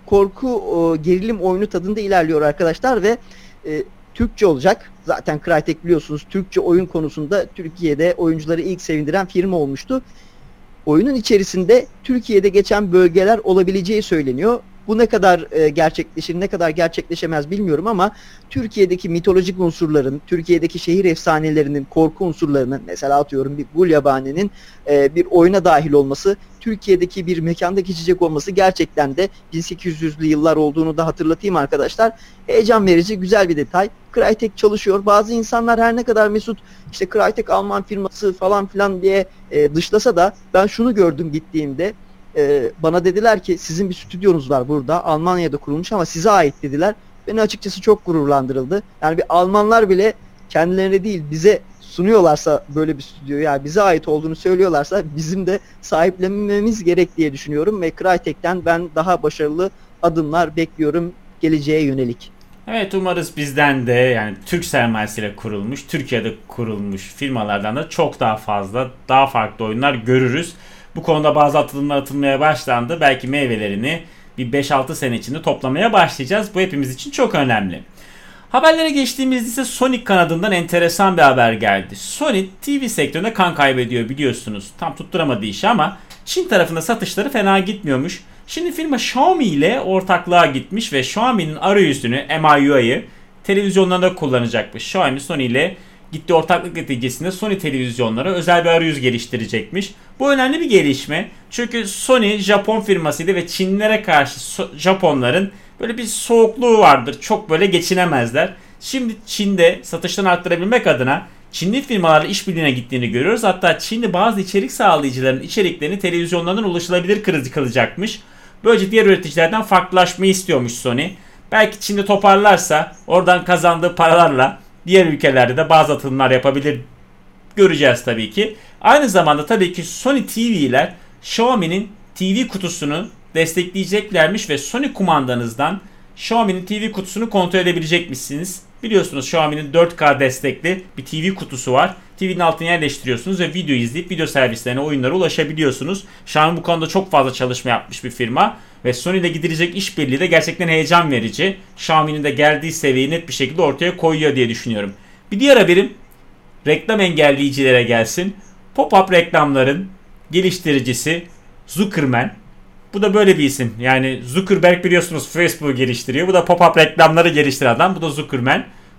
[SPEAKER 2] korku gerilim oyunu tadında ilerliyor arkadaşlar ve Türkçe olacak. Zaten Crytek biliyorsunuz Türkçe oyun konusunda Türkiye'de oyuncuları ilk sevindiren firma olmuştu. Oyunun içerisinde Türkiye'de geçen bölgeler olabileceği söyleniyor. Bu ne kadar gerçekleşir, ne kadar gerçekleşemez bilmiyorum ama Türkiye'deki mitolojik unsurların, Türkiye'deki şehir efsanelerinin, korku unsurlarının, mesela atıyorum bir Gulyabani'nin bir oyuna dahil olması, Türkiye'deki bir mekanda geçecek olması gerçekten de 1800'lü yıllar olduğunu da hatırlatayım arkadaşlar. Heyecan verici, güzel bir detay. Crytek çalışıyor. Bazı insanlar her ne kadar Mesut işte Crytek Alman firması falan filan diye dışlasa da ben şunu gördüm gittiğimde. Bana dediler ki sizin bir stüdyonuz var burada, Almanya'da kurulmuş ama size ait dediler. Beni açıkçası çok gururlandırıldı. Yani bir Almanlar bile kendilerine değil bize sunuyorlarsa böyle bir stüdyoyu, yani bize ait olduğunu söylüyorlarsa bizim de sahiplenmemiz gerek diye düşünüyorum ve Crytek'ten ben daha başarılı adımlar bekliyorum geleceğe yönelik.
[SPEAKER 1] Evet, umarız bizden de, yani Türk sermayesiyle kurulmuş, Türkiye'de kurulmuş firmalardan da çok daha fazla, daha farklı oyunlar görürüz. Bu konuda bazı atılımlar atılmaya başlandı. Belki meyvelerini bir 5-6 sene içinde toplamaya başlayacağız. Bu hepimiz için çok önemli. Haberlere geçtiğimizde ise Sony kanadından enteresan bir haber geldi. Sony TV sektöründe kan kaybediyor biliyorsunuz. Tam tutturamadı işi ama Çin tarafında satışları fena gitmiyormuş. Şimdi firma Xiaomi ile ortaklığa gitmiş ve Xiaomi'nin arayüzünü, MIUI'yi televizyonlarında kullanacakmış. Xiaomi Sony ile gitti, ortaklık neticesinde Sony televizyonlara özel bir arayüz geliştirecekmiş. Bu önemli bir gelişme. Çünkü Sony Japon firmasıydı ve Çinlilere karşı Japonların böyle bir soğukluğu vardır. Çok böyle geçinemezler. Şimdi Çin'de satışlarını arttırabilmek adına Çinli firmalarla işbirliğine gittiğini görüyoruz. Hatta Çinli bazı içerik sağlayıcıların içeriklerini televizyonlardan ulaşılabilir kılacakmış. Böylece diğer üreticilerden farklılaşmayı istiyormuş Sony. Belki Çin'de toparlarsa oradan kazandığı paralarla diğer ülkelerde de bazı atılımlar yapabilir. Göreceğiz tabii ki. Aynı zamanda tabii ki Sony TV'ler Xiaomi'nin TV kutusunu destekleyeceklermiş ve Sony kumandanızdan Xiaomi'nin TV kutusunu kontrol edebilecekmişsiniz. Biliyorsunuz Xiaomi'nin 4K destekli bir TV kutusu var. TV'nin altına yerleştiriyorsunuz ve video izleyip video servislerine, oyunlara ulaşabiliyorsunuz. Xiaomi bu konuda çok fazla çalışma yapmış bir firma ve Sony ile gidilecek işbirliği de gerçekten heyecan verici. Xiaomi'nin de geldiği seviyeyi net bir şekilde ortaya koyuyor diye düşünüyorum. Bir diğer haberim reklam engelleyicilere gelsin. Pop-up reklamların geliştiricisi Zuckerman. Bu da böyle bir isim. Yani Zuckerberg biliyorsunuz Facebook'u geliştiriyor. Bu da pop-up reklamları geliştiren adam. Bu da Zuckerman.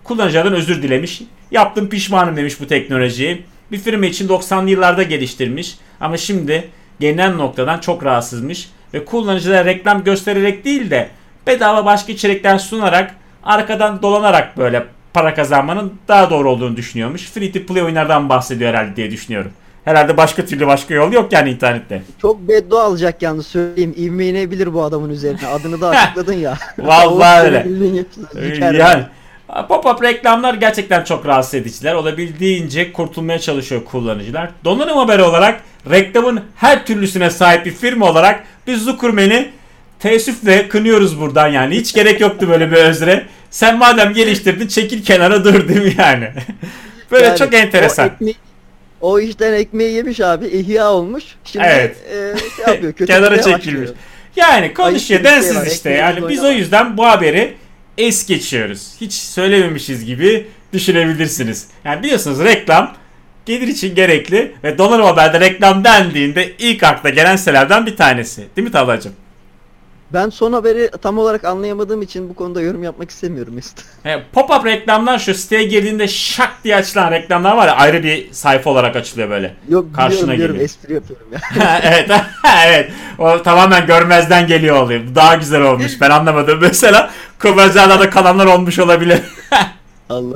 [SPEAKER 1] kullanıcılardan özür dilemiş. Yaptım, pişmanım demiş bu teknolojiyi. Bir firma için 90'lı yıllarda geliştirmiş ama şimdi gelinen noktadan çok rahatsızmış ve kullanıcılara reklam göstererek değil de bedava başka içerikler sunarak arkadan dolanarak böyle para kazanmanın daha doğru olduğunu düşünüyormuş. Free to play oyunlardan bahsediyor herhalde diye düşünüyorum. Herhalde başka yol yok yani internette.
[SPEAKER 2] Çok beddua alacak yalnız, söyleyeyim. İvmelenebilir bu adamın üzerine. Adını da açıkladın ya.
[SPEAKER 1] Vallahi öyle.
[SPEAKER 2] Yani.
[SPEAKER 1] Pop-up reklamlar gerçekten çok rahatsız ediciler. Olabildiğince kurtulmaya çalışıyor kullanıcılar. Donanım haberi olarak reklamın her türlüsüne sahip bir firma olarak biz Zuckerman'i teessüfle kınıyoruz buradan yani. Hiç gerek yoktu böyle bir özre. Sen madem geliştirdin çekil kenara dur değil mi yani? Böyle yani, çok enteresan.
[SPEAKER 2] O işten ekmeği yemiş abi. İhya olmuş. Şimdi
[SPEAKER 1] evet.
[SPEAKER 2] Şey yapıyor,
[SPEAKER 1] kenara çekilmiş. Yani konuşuyor densiz şey işte. Yani biz o yüzden bu haberi es geçiyoruz. Hiç söylememişiz gibi düşünebilirsiniz. Yani biliyorsunuz reklam gelir için gerekli ve donanım haberde reklam dendiğinde ilk akla gelen sitelerden bir tanesi. Değil mi Talha'cığım?
[SPEAKER 2] Ben son haberi tam olarak anlayamadığım için bu konuda yorum yapmak istemiyorum Mesut.
[SPEAKER 1] Pop-up reklamlar şu siteye girdiğinde şak diye açılan reklamlar var ya, ayrı bir sayfa olarak açılıyor böyle.
[SPEAKER 2] Yok biliyorum espri yapıyorum ya.
[SPEAKER 1] evet evet, o tamamen görmezden geliyor oluyor. Daha güzel olmuş, ben anlamadım. Mesela Kıbrıs'da kalanlar olmuş olabilir. Allah.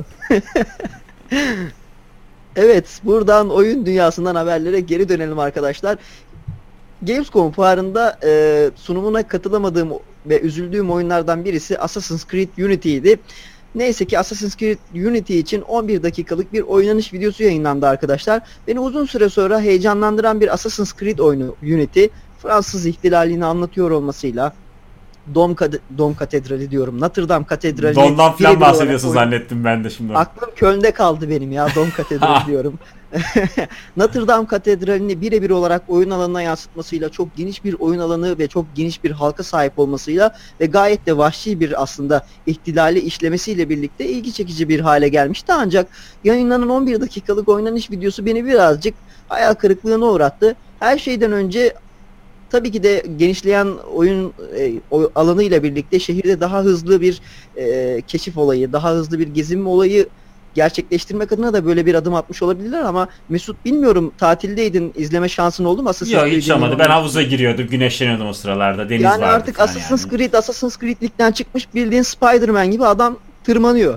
[SPEAKER 2] Evet, buradan oyun dünyasından haberlere geri dönelim arkadaşlar. Gamescom fuarında sunumuna katılamadığım ve üzüldüğüm oyunlardan birisi Assassin's Creed Unity'ydi. Neyse ki Assassin's Creed Unity için 11 dakikalık bir oynanış videosu yayınlandı arkadaşlar. Beni uzun süre sonra heyecanlandıran bir Assassin's Creed oyunu Unity, Fransız ihtilalini anlatıyor olmasıyla, Dom Katedrali diyorum, Notre Dame Katedrali.
[SPEAKER 1] Dom'dan falan bahsediyorsun zannettim ben de şimdi.
[SPEAKER 2] Aklım Köln'de kaldı benim ya, Dom Katedrali diyorum. Notre Dame Katedrali'ni birebir olarak oyun alanına yansıtmasıyla, çok geniş bir oyun alanı ve çok geniş bir halka sahip olmasıyla ve gayet de vahşi bir aslında ihtilali işlemesiyle birlikte ilgi çekici bir hale gelmişti. Ancak yayınlanan 11 dakikalık oynanış videosu beni birazcık hayal kırıklığına uğrattı. Her şeyden önce tabii ki de genişleyen oyun alanı ile birlikte şehirde daha hızlı bir keşif olayı, daha hızlı bir gezim olayı gerçekleştirmek adına da böyle bir adım atmış olabilirler ama Mesut, bilmiyorum, tatildeydin, izleme şansın oldu mu?
[SPEAKER 1] Yok, hiç olmadı. Ben havuza giriyordum, güneşleniyordum o sıralarda, deniz vardı.
[SPEAKER 2] Yani artık Assassin's Creed'likten çıkmış, bildiğin Spider-Man gibi adam tırmanıyor.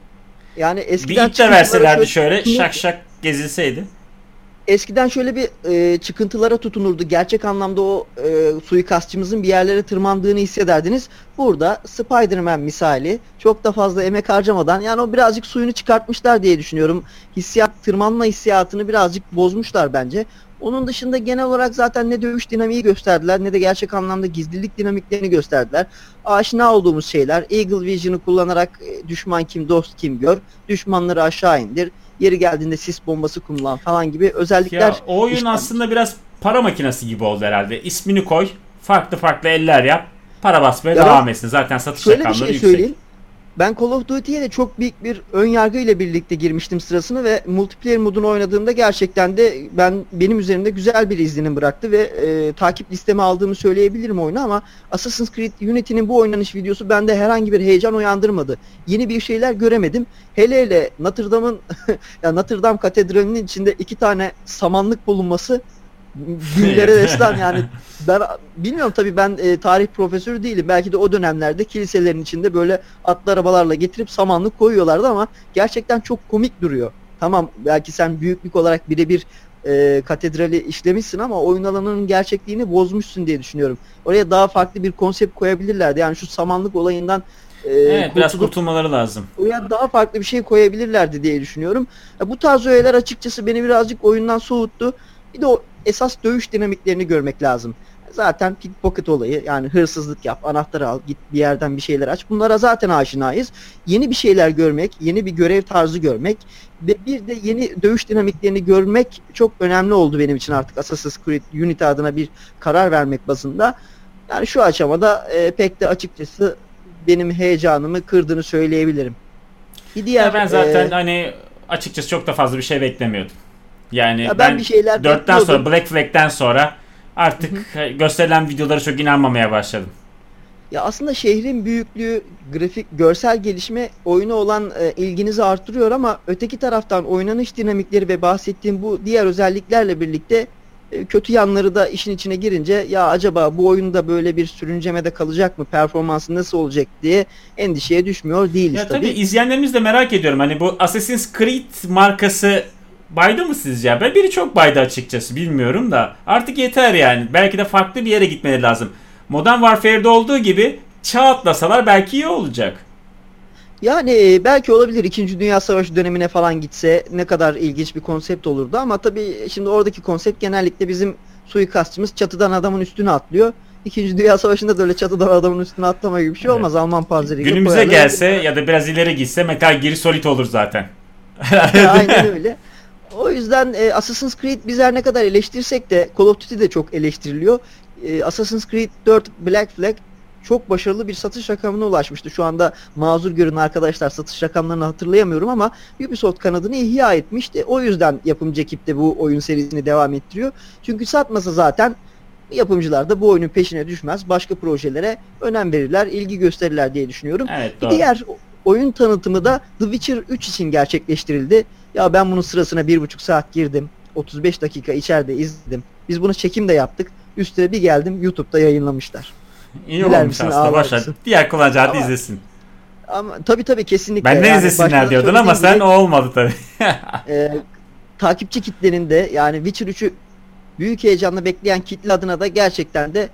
[SPEAKER 2] Yani eskiden
[SPEAKER 1] bir ip de verselerdi şöyle şak şak gezilseydi.
[SPEAKER 2] Eskiden şöyle bir çıkıntılara tutunurdu. Gerçek anlamda o suikastçımızın bir yerlere tırmandığını hissederdiniz. Burada Spider-Man misali çok da fazla emek harcamadan, yani o birazcık suyunu çıkartmışlar diye düşünüyorum. Tırmanma hissiyatını birazcık bozmuşlar bence. Onun dışında genel olarak zaten ne dövüş dinamiği gösterdiler ne de gerçek anlamda gizlilik dinamiklerini gösterdiler. Aşina olduğumuz şeyler, Eagle Vision'ı kullanarak düşman kim dost kim gör, düşmanları aşağı indir, yeri geldiğinde sis bombası kullan falan gibi özellikler.
[SPEAKER 1] Ya, o oyun aslında biraz para makinesi gibi oldu herhalde. İsmini koy, farklı eller yap, para basmaya devam etsin. Zaten satış rakamları yüksek. Şöyle bir şey söyleyeyim.
[SPEAKER 2] Ben Call of Duty'ye de çok büyük bir ön yargı ile birlikte girmiştim sırasını ve multiplayer modunu oynadığımda gerçekten de benim üzerimde güzel bir izlenim bıraktı ve takip listeme aldığımı söyleyebilirim oyunu, ama Assassin's Creed Unity'nin bu oynanış videosu bende herhangi bir heyecan uyandırmadı. Yeni bir şeyler göremedim. Hele Notre Dame'ın ya Notre Dame Katedrali'nin içinde 2 tane samanlık bulunması büyülere destan. Yani ben bilmiyorum tabii, ben tarih profesörü değilim. Belki de o dönemlerde kiliselerin içinde böyle atlı arabalarla getirip samanlık koyuyorlardı ama gerçekten çok komik duruyor. Tamam, belki sen büyüklük olarak birebir katedrali işlemişsin ama oyun alanının gerçekliğini bozmuşsun diye düşünüyorum. Oraya daha farklı bir konsept koyabilirlerdi. Yani şu samanlık olayından
[SPEAKER 1] evet, biraz kurtulmaları lazım.
[SPEAKER 2] Oraya daha farklı bir şey koyabilirlerdi diye düşünüyorum. Bu tarz öğeler açıkçası beni birazcık oyundan soğuttu. Bir de o esas dövüş dinamiklerini görmek lazım. Zaten pickpocket olayı, yani hırsızlık yap, anahtarı al, git bir yerden bir şeyler aç. Bunlara zaten aşinayız. Yeni bir şeyler görmek, yeni bir görev tarzı görmek ve bir de yeni dövüş dinamiklerini görmek çok önemli oldu benim için artık Assassin's Creed Unity adına bir karar vermek bazında. Yani şu aşamada pek de açıkçası benim heyecanımı kırdığını söyleyebilirim.
[SPEAKER 1] Bir diğer, ben zaten hani açıkçası çok da fazla bir şey beklemiyordum. Yani ya ben 4'ten sonra, Black Flag'ten sonra artık gösterilen videolara çok inanmamaya başladım.
[SPEAKER 2] Ya aslında şehrin büyüklüğü, grafik, görsel gelişme oyuna olan ilginizi arttırıyor ama öteki taraftan oynanış dinamikleri ve bahsettiğim bu diğer özelliklerle birlikte kötü yanları da işin içine girince ya acaba bu oyunda böyle bir sürüncemede kalacak mı, performansı nasıl olacak diye endişeye düşmüyor değiliz
[SPEAKER 1] Ya
[SPEAKER 2] tabii.
[SPEAKER 1] tabii izleyenlerimiz de merak ediyorum. Hani bu Assassin's Creed markası baydı mı sizce? Ben biri çok baydı açıkçası, bilmiyorum da. Artık yeter yani. Belki de farklı bir yere gitmeleri lazım. Modern Warfare'de olduğu gibi çağ atlasalar belki iyi olacak.
[SPEAKER 2] Yani belki olabilir, İkinci Dünya Savaşı dönemine falan gitse ne kadar ilginç bir konsept olurdu ama tabii şimdi oradaki konsept genellikle bizim suikastçımız çatıdan adamın üstüne atlıyor. İkinci Dünya Savaşı'nda da öyle çatıdan adamın üstüne atlama gibi bir şey olmaz. Alman panzeriyle
[SPEAKER 1] Günümüze
[SPEAKER 2] koyarlar.
[SPEAKER 1] gelse ya da biraz ileri gitse Metal Gear Solid olur zaten.
[SPEAKER 2] Aynen öyle. O yüzden Assassin's Creed biz her ne kadar eleştirsek de Call of Duty de çok eleştiriliyor. Assassin's Creed 4 Black Flag çok başarılı bir satış rakamına ulaşmıştı. Şu anda mazur görün arkadaşlar, satış rakamlarını hatırlayamıyorum ama Ubisoft kanadını ihya etmişti. O yüzden yapımcı ekip de bu oyun serisini devam ettiriyor. Çünkü satmasa zaten yapımcılar da bu oyunun peşine düşmez. Başka projelere önem verirler, ilgi gösterirler diye düşünüyorum.
[SPEAKER 1] Evet,
[SPEAKER 2] Bir
[SPEAKER 1] doğru.
[SPEAKER 2] diğer oyun tanıtımı da The Witcher 3 için gerçekleştirildi. Ya ben bunun sırasına 1,5 saat girdim. 35 dakika içeride izledim. Biz bunu çekim de yaptık. Üstüne bir geldim, YouTube'da yayınlamışlar.
[SPEAKER 1] İyi
[SPEAKER 2] Güler
[SPEAKER 1] olmuş
[SPEAKER 2] misin,
[SPEAKER 1] aslında.
[SPEAKER 2] ağlar
[SPEAKER 1] Boş ver.
[SPEAKER 2] mısın?
[SPEAKER 1] Diğer kullanıcılar da
[SPEAKER 2] Ama-
[SPEAKER 1] izlesin.
[SPEAKER 2] Ama tabii kesinlikle.
[SPEAKER 1] Benden
[SPEAKER 2] Yani
[SPEAKER 1] izlesinler
[SPEAKER 2] başta da
[SPEAKER 1] diyordun ama
[SPEAKER 2] söylediğim
[SPEAKER 1] sen
[SPEAKER 2] gibi,
[SPEAKER 1] o olmadı tabii.
[SPEAKER 2] takipçi kitlenin de yani Witcher 3'ü büyük heyecanla bekleyen kitle adına da gerçekten de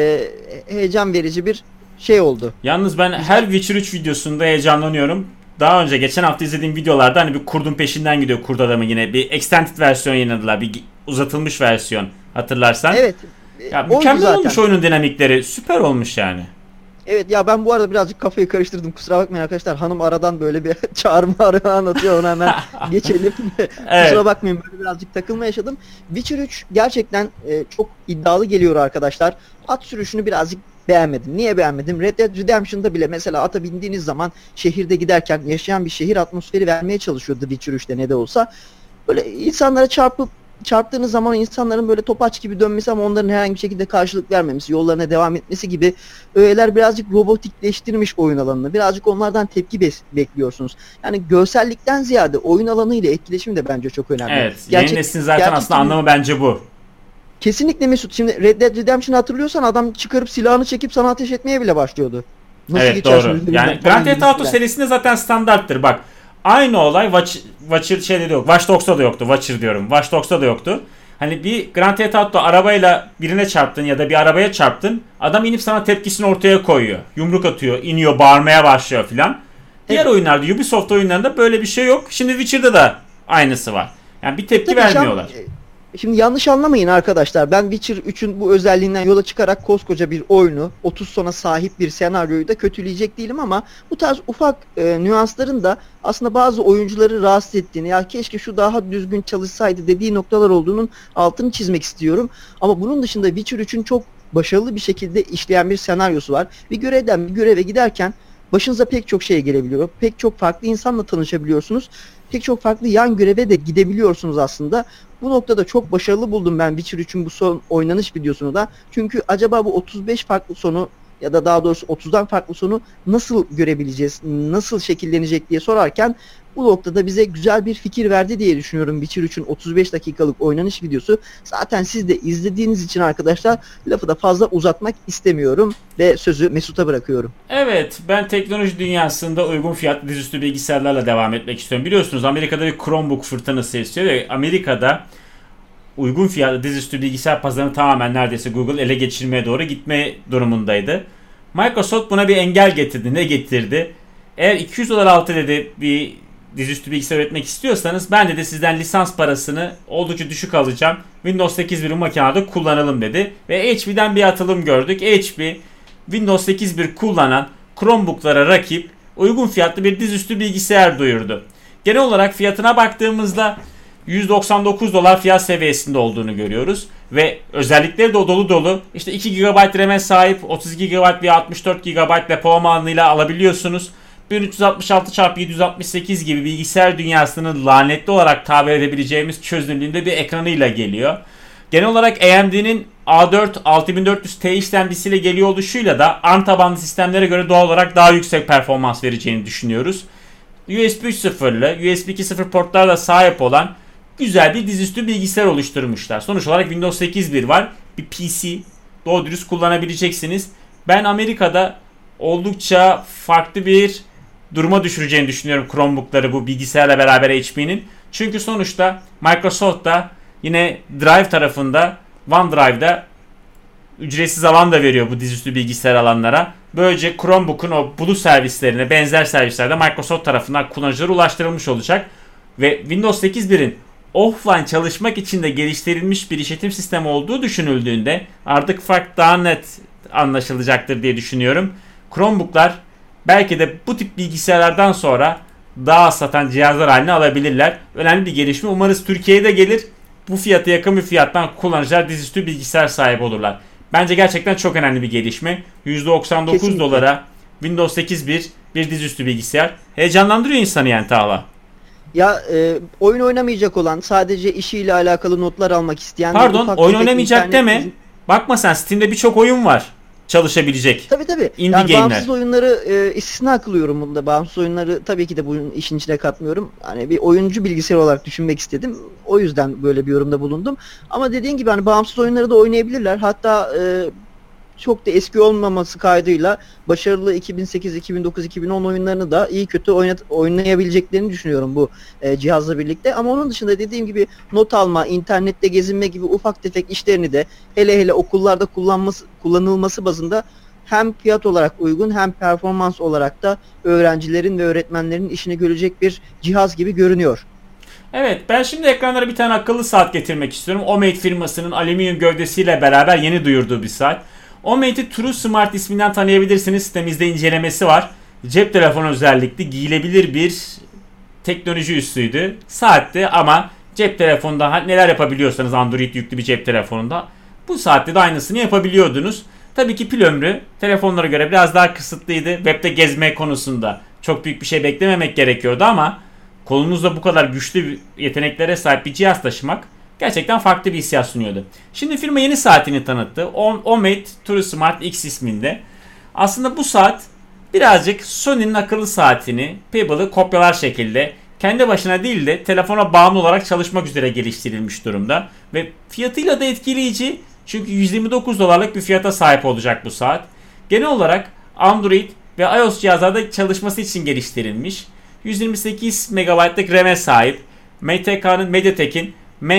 [SPEAKER 2] heyecan verici bir şey oldu.
[SPEAKER 1] Yalnız ben her Witcher 3 videosunda heyecanlanıyorum. Daha önce geçen hafta izlediğim videolarda hani bir kurdun peşinden gidiyor kurt adamı yine. Bir extended versiyon yayınladılar. Bir uzatılmış versiyon hatırlarsan.
[SPEAKER 2] Evet.
[SPEAKER 1] Ya
[SPEAKER 2] oydu
[SPEAKER 1] mükemmel
[SPEAKER 2] zaten.
[SPEAKER 1] olmuş oyunun dinamikleri. Süper olmuş yani.
[SPEAKER 2] Evet ya, ben bu arada birazcık kafayı karıştırdım. Kusura bakmayın arkadaşlar. Hanım aradan böyle bir çağırma anlatıyor. Onu hemen geçelim.
[SPEAKER 1] Evet.
[SPEAKER 2] Kusura bakmayın, böyle birazcık takılma yaşadım. Witcher 3 gerçekten çok iddialı geliyor arkadaşlar. At sürüşünü birazcık beğenmedim. Niye beğenmedim? Red Dead Redemption'da bile mesela ata bindiğiniz zaman şehirde giderken yaşayan bir şehir atmosferi vermeye çalışıyordu Witcher 3'te ne de olsa. Böyle insanlara çarptığınız zaman insanların böyle topaç gibi dönmesi ama onların herhangi bir şekilde karşılık vermemesi, yollarına devam etmesi gibi öğeler birazcık robotikleştirmiş oyun alanını. Birazcık onlardan tepki bekliyorsunuz. Yani görsellikten ziyade oyun alanı ile etkileşim de bence çok önemli.
[SPEAKER 1] Evet. Yeni neslin zaten aslında anlamı bence bu.
[SPEAKER 2] Kesinlikle Mesut. Şimdi Red Dead Redemption'ı hatırlıyorsan adam çıkarıp silahını çekip sana ateş etmeye bile başlıyordu.
[SPEAKER 1] Evet,
[SPEAKER 2] geçersin
[SPEAKER 1] doğru.
[SPEAKER 2] üzerinden
[SPEAKER 1] Yani
[SPEAKER 2] falan
[SPEAKER 1] Grand Theft Auto
[SPEAKER 2] gibisinden.
[SPEAKER 1] serisinde zaten standarttır. Bak aynı olay Watcher şeyde de yok. Watch Dogs'ta da yoktu. Watcher diyorum. Watch Dogs'ta da yoktu. Hani bir Grand Theft Auto arabayla birine çarptın ya da bir arabaya çarptın. Adam inip sana tepkisini ortaya koyuyor. Yumruk atıyor, iniyor, bağırmaya başlıyor filan. Diğer oyunlarda, Ubisoft oyunlarında böyle bir şey yok. Şimdi Witcher'da da aynısı var. Yani bir tepki
[SPEAKER 2] Tabii
[SPEAKER 1] vermiyorlar.
[SPEAKER 2] Şimdi yanlış anlamayın arkadaşlar. Ben Witcher 3'ün bu özelliğinden yola çıkarak koskoca bir oyunu, 30 sona sahip bir senaryoyu da kötüleyecek değilim ama bu tarz ufak nüansların da aslında bazı oyuncuları rahatsız ettiğini, ya keşke şu daha düzgün çalışsaydı dediği noktalar olduğunun altını çizmek istiyorum. Ama bunun dışında Witcher 3'ün çok başarılı bir şekilde işleyen bir senaryosu var. Bir görevden bir göreve giderken başınıza pek çok şey gelebiliyor. Pek çok farklı insanla tanışabiliyorsunuz. Pek çok farklı yan göreve de gidebiliyorsunuz aslında. Bu noktada çok başarılı buldum ben Witcher 3'ün bu son oynanış videosunu da. Çünkü acaba bu 35 farklı sonu ya da daha doğrusu 30'dan farklı sonu nasıl görebileceğiz, nasıl şekillenecek diye sorarken bu noktada bize güzel bir fikir verdi diye düşünüyorum Witcher 3'ün 35 dakikalık oynanış videosu. Zaten siz de izlediğiniz için arkadaşlar lafı da fazla uzatmak istemiyorum ve sözü Mesut'a bırakıyorum.
[SPEAKER 1] Evet, ben teknoloji dünyasında uygun fiyatlı dizüstü bilgisayarlarla devam etmek istiyorum. Biliyorsunuz Amerika'da bir Chromebook fırtınası esiyor ve Amerika'da uygun fiyatlı dizüstü bilgisayar pazarını tamamen neredeyse Google ele geçirmeye doğru gitme durumundaydı. Microsoft buna bir engel getirdi. Ne getirdi? Eğer $200 altı dedi bir dizüstü bilgisayar üretmek istiyorsanız ben de sizden lisans parasını oldukça düşük alacağım. Windows 8.1 makinede kullanalım dedi. Ve HP'den bir atılım gördük. HP Windows 8.1 kullanan Chromebook'lara rakip uygun fiyatlı bir dizüstü bilgisayar duyurdu. Genel olarak fiyatına baktığımızda $199 fiyat seviyesinde olduğunu görüyoruz. Ve özellikleri de dolu dolu. İşte 2 GB RAM'e sahip, 32 GB veya 64 GB depolama alanıyla alabiliyorsunuz. 1366x768 gibi bilgisayar dünyasının lanetli olarak tabir edebileceğimiz çözünürlüğünde bir ekranıyla geliyor. Genel olarak AMD'nin A4 6400T işlemcisiyle geliyor oluşuyla da ARM tabanlı sistemlere göre doğal olarak daha yüksek performans vereceğini düşünüyoruz. USB 3.0'lı, USB 2.0 portlarla sahip olan güzel bir dizüstü bilgisayar oluşturmuşlar. Sonuç olarak Windows 8.1 var. Bir PC doğru dürüst kullanabileceksiniz. Ben Amerika'da oldukça farklı bir duruma düşüreceğini düşünüyorum Chromebook'ları bu bilgisayarla beraber HP'nin. Çünkü sonuçta Microsoft da yine Drive tarafında, OneDrive'da ücretsiz alan da veriyor bu dizüstü bilgisayar alanlara. Böylece Chromebook'un o Blue servislerine benzer servislerde Microsoft tarafından kullanıcılara ulaştırılmış olacak. Ve Windows 8.1'in offline çalışmak için de geliştirilmiş bir işletim sistemi olduğu düşünüldüğünde artık fark daha net anlaşılacaktır diye düşünüyorum. Chromebook'lar belki de bu tip bilgisayarlardan sonra daha az satan cihazlar haline alabilirler. Önemli bir gelişme. Umarız Türkiye'ye de gelir. Bu fiyata yakın bir fiyattan kullanıcılar dizüstü bilgisayar sahibi olurlar. Bence gerçekten çok önemli bir gelişme. $199
[SPEAKER 2] Kesinlikle.
[SPEAKER 1] Windows 8.1 bir dizüstü bilgisayar. Heyecanlandırıyor insanı yani Tağla.
[SPEAKER 2] Ya oyun oynamayacak olan, sadece işiyle alakalı notlar almak isteyen...
[SPEAKER 1] Pardon,
[SPEAKER 2] ufak
[SPEAKER 1] oyun
[SPEAKER 2] tefek
[SPEAKER 1] oynamayacak
[SPEAKER 2] internet
[SPEAKER 1] deme. Bakma sen, Steam'de birçok oyun var çalışabilecek.
[SPEAKER 2] Tabii.
[SPEAKER 1] Indie
[SPEAKER 2] Yani
[SPEAKER 1] game'ler.
[SPEAKER 2] bağımsız oyunları istisna kılıyorum bunda. Bağımsız oyunları tabii ki de bunun işin içine katmıyorum. Hani bir oyuncu bilgisayar olarak düşünmek istedim. O yüzden böyle bir yorumda bulundum. Ama dediğin gibi hani bağımsız oyunları da oynayabilirler. Hatta çok da eski olmaması kaydıyla başarılı 2008, 2009, 2010 oyunlarını da iyi kötü oynayabileceklerini düşünüyorum bu cihazla birlikte. Ama onun dışında dediğim gibi not alma, internette gezinme gibi ufak tefek işlerini de hele okullarda kullanılması bazında hem fiyat olarak uygun hem performans olarak da öğrencilerin ve öğretmenlerin işini görecek bir cihaz gibi görünüyor.
[SPEAKER 1] Evet, ben şimdi ekranlara bir tane akıllı saat getirmek istiyorum. Omate firmasının alüminyum gövdesiyle beraber yeni duyurduğu bir saat. Omate'i True Smart isminden tanıyabilirsiniz. Sitemizde incelemesi var. Cep telefonu özellikli giyilebilir bir teknoloji üssüydü. Saatti ama cep telefonunda neler yapabiliyorsanız Android yüklü bir cep telefonunda bu saatte de aynısını yapabiliyordunuz. Tabii ki pil ömrü telefonlara göre biraz daha kısıtlıydı. Web'de gezme konusunda çok büyük bir şey beklememek gerekiyordu ama kolunuzda bu kadar güçlü yeteneklere sahip bir cihaz taşımak gerçekten farklı bir hissiyat sunuyordu. Şimdi firma yeni saatini tanıttı. Omate True Smart X isminde. Aslında bu saat birazcık Sony'nin akıllı saatini, Pebble'ı kopyalar şekilde kendi başına değil de telefona bağımlı olarak çalışmak üzere geliştirilmiş durumda. Ve fiyatıyla da etkileyici. Çünkü $129'lık bir fiyata sahip olacak bu saat. Genel olarak Android ve iOS cihazlarda çalışması için geliştirilmiş. 128 MB'lık RAM'e sahip. MediaTek'in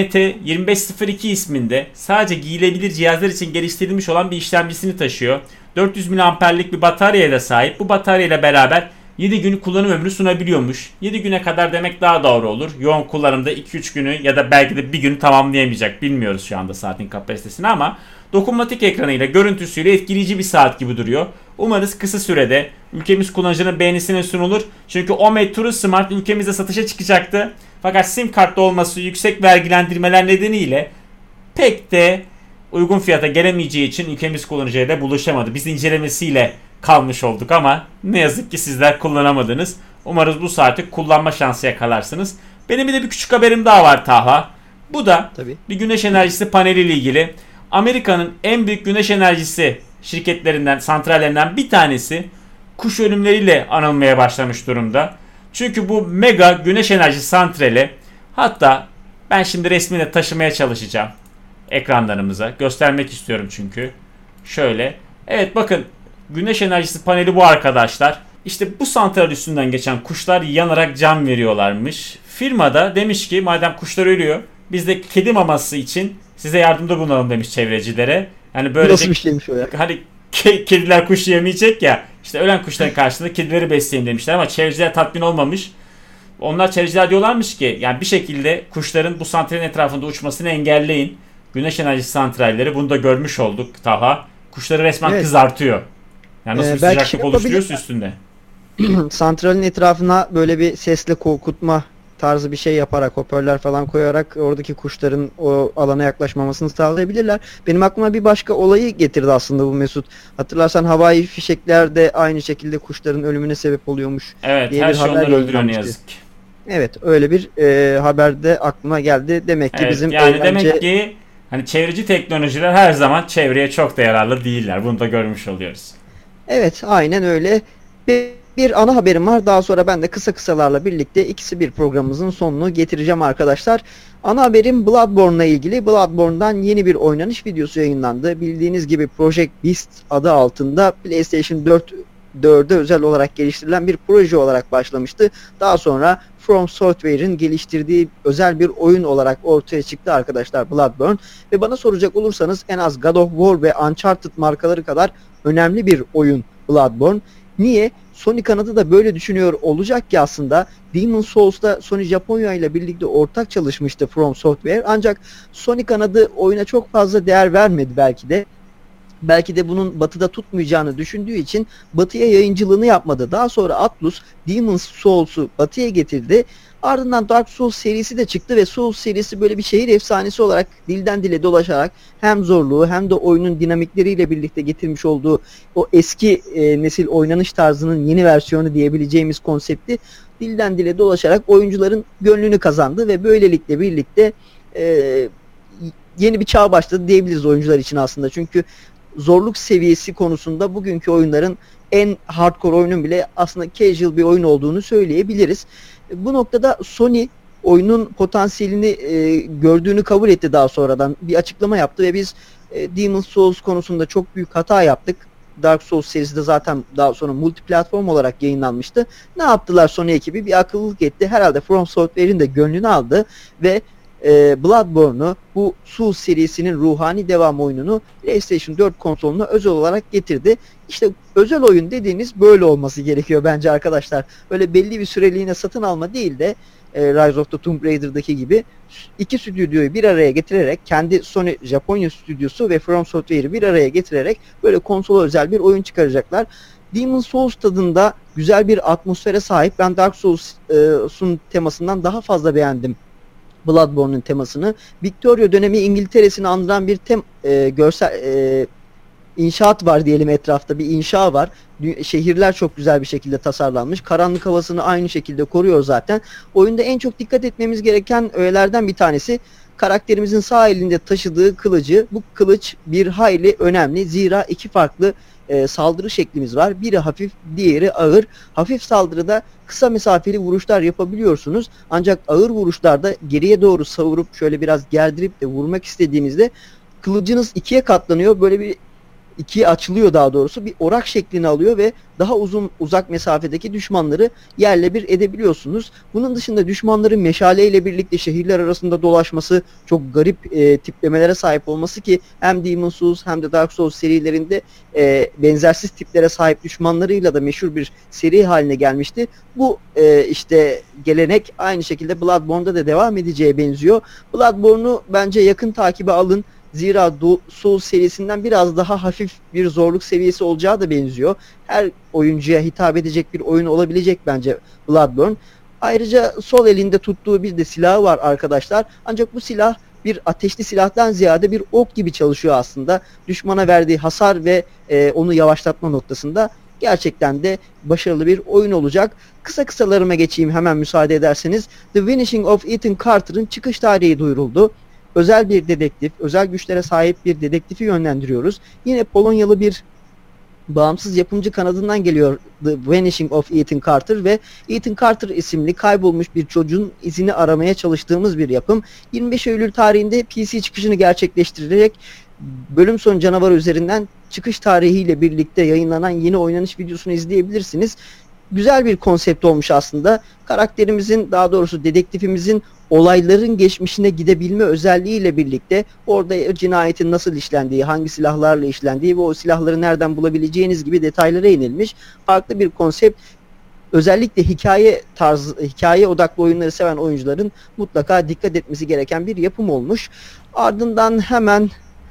[SPEAKER 1] MT2502 isminde sadece giyilebilir cihazlar için geliştirilmiş olan bir işlemcisini taşıyor. 400 mAh'lik bir bataryaya da sahip. Bu bataryayla beraber 7 gün kullanım ömrü sunabiliyormuş. 7 güne kadar demek daha doğru olur. Yoğun kullanımda 2-3 günü ya da belki de bir günü tamamlayamayacak. Bilmiyoruz şu anda saatin kapasitesini ama dokunmatik ekranıyla, görüntüsüyle etkileyici bir saat gibi duruyor. Umarız kısa sürede ülkemiz kullanıcının beğenisine sunulur. Çünkü Omate True Smart ülkemizde satışa çıkacaktı. Fakat sim kartlı olması, yüksek vergilendirmeler nedeniyle pek de uygun fiyata gelemeyeceği için ülkemiz kullanıcıya da buluşamadı. Biz incelemesiyle kalmış olduk ama ne yazık ki sizler kullanamadınız. Umarız bu saati kullanma şansı yakalarsınız. Benim bir de bir küçük haberim daha var Taha. Bu da
[SPEAKER 2] Tabii.
[SPEAKER 1] bir güneş enerjisi paneliyle ilgili. Amerika'nın en büyük güneş enerjisi şirketlerinden, santrallerinden bir tanesi kuş ölümleriyle anılmaya başlamış durumda. Çünkü bu mega güneş enerji santrali, hatta ben şimdi resmini taşımaya çalışacağım ekranlarımıza. Göstermek istiyorum çünkü. Şöyle. Evet bakın, güneş enerjisi paneli bu arkadaşlar. İşte bu santral üstünden geçen kuşlar yanarak can veriyorlarmış. Firma da demiş ki madem kuşlar ölüyor, biz de kedi maması için size yardımda bulunalım demiş çevrecilere. Yani böylece
[SPEAKER 2] Nasıl bir şeymiş o ya?
[SPEAKER 1] hani kediler kuş yemeyecek ya. İşte ölen kuşların karşılığında kedileri besleyin demişler ama çevreciler tatmin olmamış. Onlar çevreciler diyorlarmış ki yani bir şekilde kuşların bu santralin etrafında uçmasını engelleyin. Güneş enerjisi santralleri bunu da görmüş olduk Taha. Kuşları resmen
[SPEAKER 2] Evet.
[SPEAKER 1] kızartıyor. Yani nasıl bir
[SPEAKER 2] Belki
[SPEAKER 1] sıcaklık
[SPEAKER 2] şey
[SPEAKER 1] oluşturuyorsa
[SPEAKER 2] yapabilirler.
[SPEAKER 1] üstünde.
[SPEAKER 2] Santralin etrafına böyle bir sesle korkutma tarzı bir şey yaparak, hoparlör falan koyarak oradaki kuşların o alana yaklaşmamasını sağlayabilirler. Benim aklıma bir başka olayı getirdi aslında bu Mesut. Hatırlarsan havai fişekler de aynı şekilde kuşların ölümüne sebep oluyormuş
[SPEAKER 1] Evet,
[SPEAKER 2] diye
[SPEAKER 1] her
[SPEAKER 2] bir
[SPEAKER 1] şey
[SPEAKER 2] haber
[SPEAKER 1] onları öldürüyor ne
[SPEAKER 2] yayınlanmıştı.
[SPEAKER 1] yazık ki.
[SPEAKER 2] Evet, öyle bir haber de aklıma geldi. Demek ki
[SPEAKER 1] Evet,
[SPEAKER 2] bizim
[SPEAKER 1] yani
[SPEAKER 2] eğlence...
[SPEAKER 1] demek ki Hani çevreci teknolojiler her zaman çevreye çok da yararlı değiller. Bunu da görmüş oluyoruz.
[SPEAKER 2] Evet, aynen öyle. Bir ana haberim var. Daha sonra ben de kısa kısalarla birlikte ikisi bir programımızın sonunu getireceğim arkadaşlar. Ana haberim Bloodborne'la ilgili. Bloodborne'dan yeni bir oynanış videosu yayınlandı. Bildiğiniz gibi Project Beast adı altında PlayStation 4'e özel olarak geliştirilen bir proje olarak başlamıştı. Daha sonra From Software'in geliştirdiği özel bir oyun olarak ortaya çıktı arkadaşlar Bloodborne. Ve bana soracak olursanız en az God of War ve Uncharted markaları kadar önemli bir oyun Bloodborne. Niye? Sony kanadı da böyle düşünüyor olacak ki aslında Demon's Souls'ta Sony Japonya ile birlikte ortak çalışmıştı From Software. Ancak Sony kanadı oyuna çok fazla değer vermedi belki de. Belki de bunun Batı'da tutmayacağını düşündüğü için Batı'ya yayıncılığını yapmadı. Daha sonra Atlus Demon's Souls'u Batı'ya getirdi. Ardından Dark Souls serisi de çıktı ve Souls serisi böyle bir şehir efsanesi olarak dilden dile dolaşarak hem zorluğu hem de oyunun dinamikleriyle birlikte getirmiş olduğu o eski nesil oynanış tarzının yeni versiyonu diyebileceğimiz konsepti dilden dile dolaşarak oyuncuların gönlünü kazandı ve böylelikle birlikte yeni bir çağ başladı diyebiliriz oyuncular için aslında. Çünkü zorluk seviyesi konusunda bugünkü oyunların en hardcore oyunun bile aslında casual bir oyun olduğunu söyleyebiliriz. Bu noktada Sony oyunun potansiyelini gördüğünü kabul etti daha sonradan. Bir açıklama yaptı ve biz Demon's Souls konusunda çok büyük hata yaptık. Dark Souls serisi de zaten daha sonra multiplatform olarak yayınlanmıştı. Ne yaptılar Sony ekibi? Bir akıllılık etti. Herhalde From Software'in de gönlünü aldı ve Bloodborne'u, bu Souls serisinin ruhani devam oyununu PlayStation 4 konsoluna özel olarak getirdi. İşte özel oyun dediğiniz böyle olması gerekiyor bence arkadaşlar. Öyle belli bir süreliğine satın alma değil de Rise of the Tomb Raider'daki gibi iki stüdyoyu bir araya getirerek, kendi Sony Japonya stüdyosu ve From Software'ı bir araya getirerek böyle konsola özel bir oyun çıkaracaklar. Demon's Souls tadında güzel bir atmosfere sahip. Ben Dark Souls'un temasından daha fazla beğendim Bloodborne'un temasını. Victoria dönemi İngiltere'sini andıran bir görsel inşaat var diyelim, etrafta bir inşa var. Şehirler çok güzel bir şekilde tasarlanmış. Karanlık havasını aynı şekilde koruyor zaten. Oyunda en çok dikkat etmemiz gereken öğelerden bir tanesi karakterimizin sağ elinde taşıdığı kılıcı. Bu kılıç bir hayli önemli. Zira iki farklı saldırı şeklimiz var. Biri hafif, diğeri ağır. Hafif saldırıda kısa mesafeli vuruşlar yapabiliyorsunuz. Ancak ağır vuruşlarda geriye doğru savurup şöyle biraz gerdirip de vurmak istediğinizde kılıcınız ikiye katlanıyor. Böyle bir ikiye açılıyor daha doğrusu. Bir orak şeklini alıyor ve daha uzak mesafedeki düşmanları yerle bir edebiliyorsunuz. Bunun dışında düşmanların meşaleyle birlikte şehirler arasında dolaşması, çok garip tiplemelere sahip olması ki hem Demon's Souls hem de Dark Souls serilerinde benzersiz tiplere sahip düşmanlarıyla da meşhur bir seri haline gelmişti. Bu işte gelenek aynı şekilde Bloodborne'da da devam edeceğe benziyor. Bloodborne'u bence yakın takibe alın. Zira Souls serisinden biraz daha hafif bir zorluk seviyesi olacağı da benziyor. Her oyuncuya hitap edecek bir oyun olabilecek bence Bloodborne. Ayrıca sol elinde tuttuğu bir de silahı var arkadaşlar. Ancak bu silah bir ateşli silahtan ziyade bir ok gibi çalışıyor aslında. Düşmana verdiği hasar ve onu yavaşlatma noktasında gerçekten de başarılı bir oyun olacak. Kısa kısalarıma geçeyim hemen müsaade ederseniz. The Vanishing of Ethan Carter'ın çıkış tarihi duyuruldu. Özel bir dedektif, özel güçlere sahip bir dedektifi yönlendiriyoruz. Yine Polonyalı bir bağımsız yapımcı kanadından geliyor The Vanishing of Ethan Carter ve Ethan Carter isimli kaybolmuş bir çocuğun izini aramaya çalıştığımız bir yapım. 25 Eylül tarihinde PC çıkışını gerçekleştirerek bölüm sonu canavarı üzerinden çıkış tarihiyle birlikte yayınlanan yeni oynanış videosunu izleyebilirsiniz. Güzel bir konsept olmuş aslında. Karakterimizin, daha doğrusu dedektifimizin olayların geçmişine gidebilme özelliğiyle birlikte orada cinayetin nasıl işlendiği, hangi silahlarla işlendiği ve o silahları nereden bulabileceğiniz gibi detaylara inilmiş. Farklı bir konsept. Özellikle hikaye odaklı oyunları seven oyuncuların mutlaka dikkat etmesi gereken bir yapım olmuş. Ardından hemen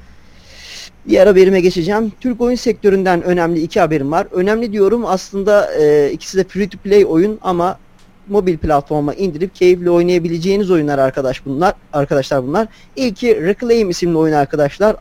[SPEAKER 2] diğer haberime geçeceğim. Türk oyun sektöründen önemli iki haberim var. Önemli diyorum aslında ikisi de free to play oyun ama mobil platforma indirip keyifle oynayabileceğiniz oyunlar arkadaşlar bunlar. İlki Reclaim isimli oyun arkadaşlar.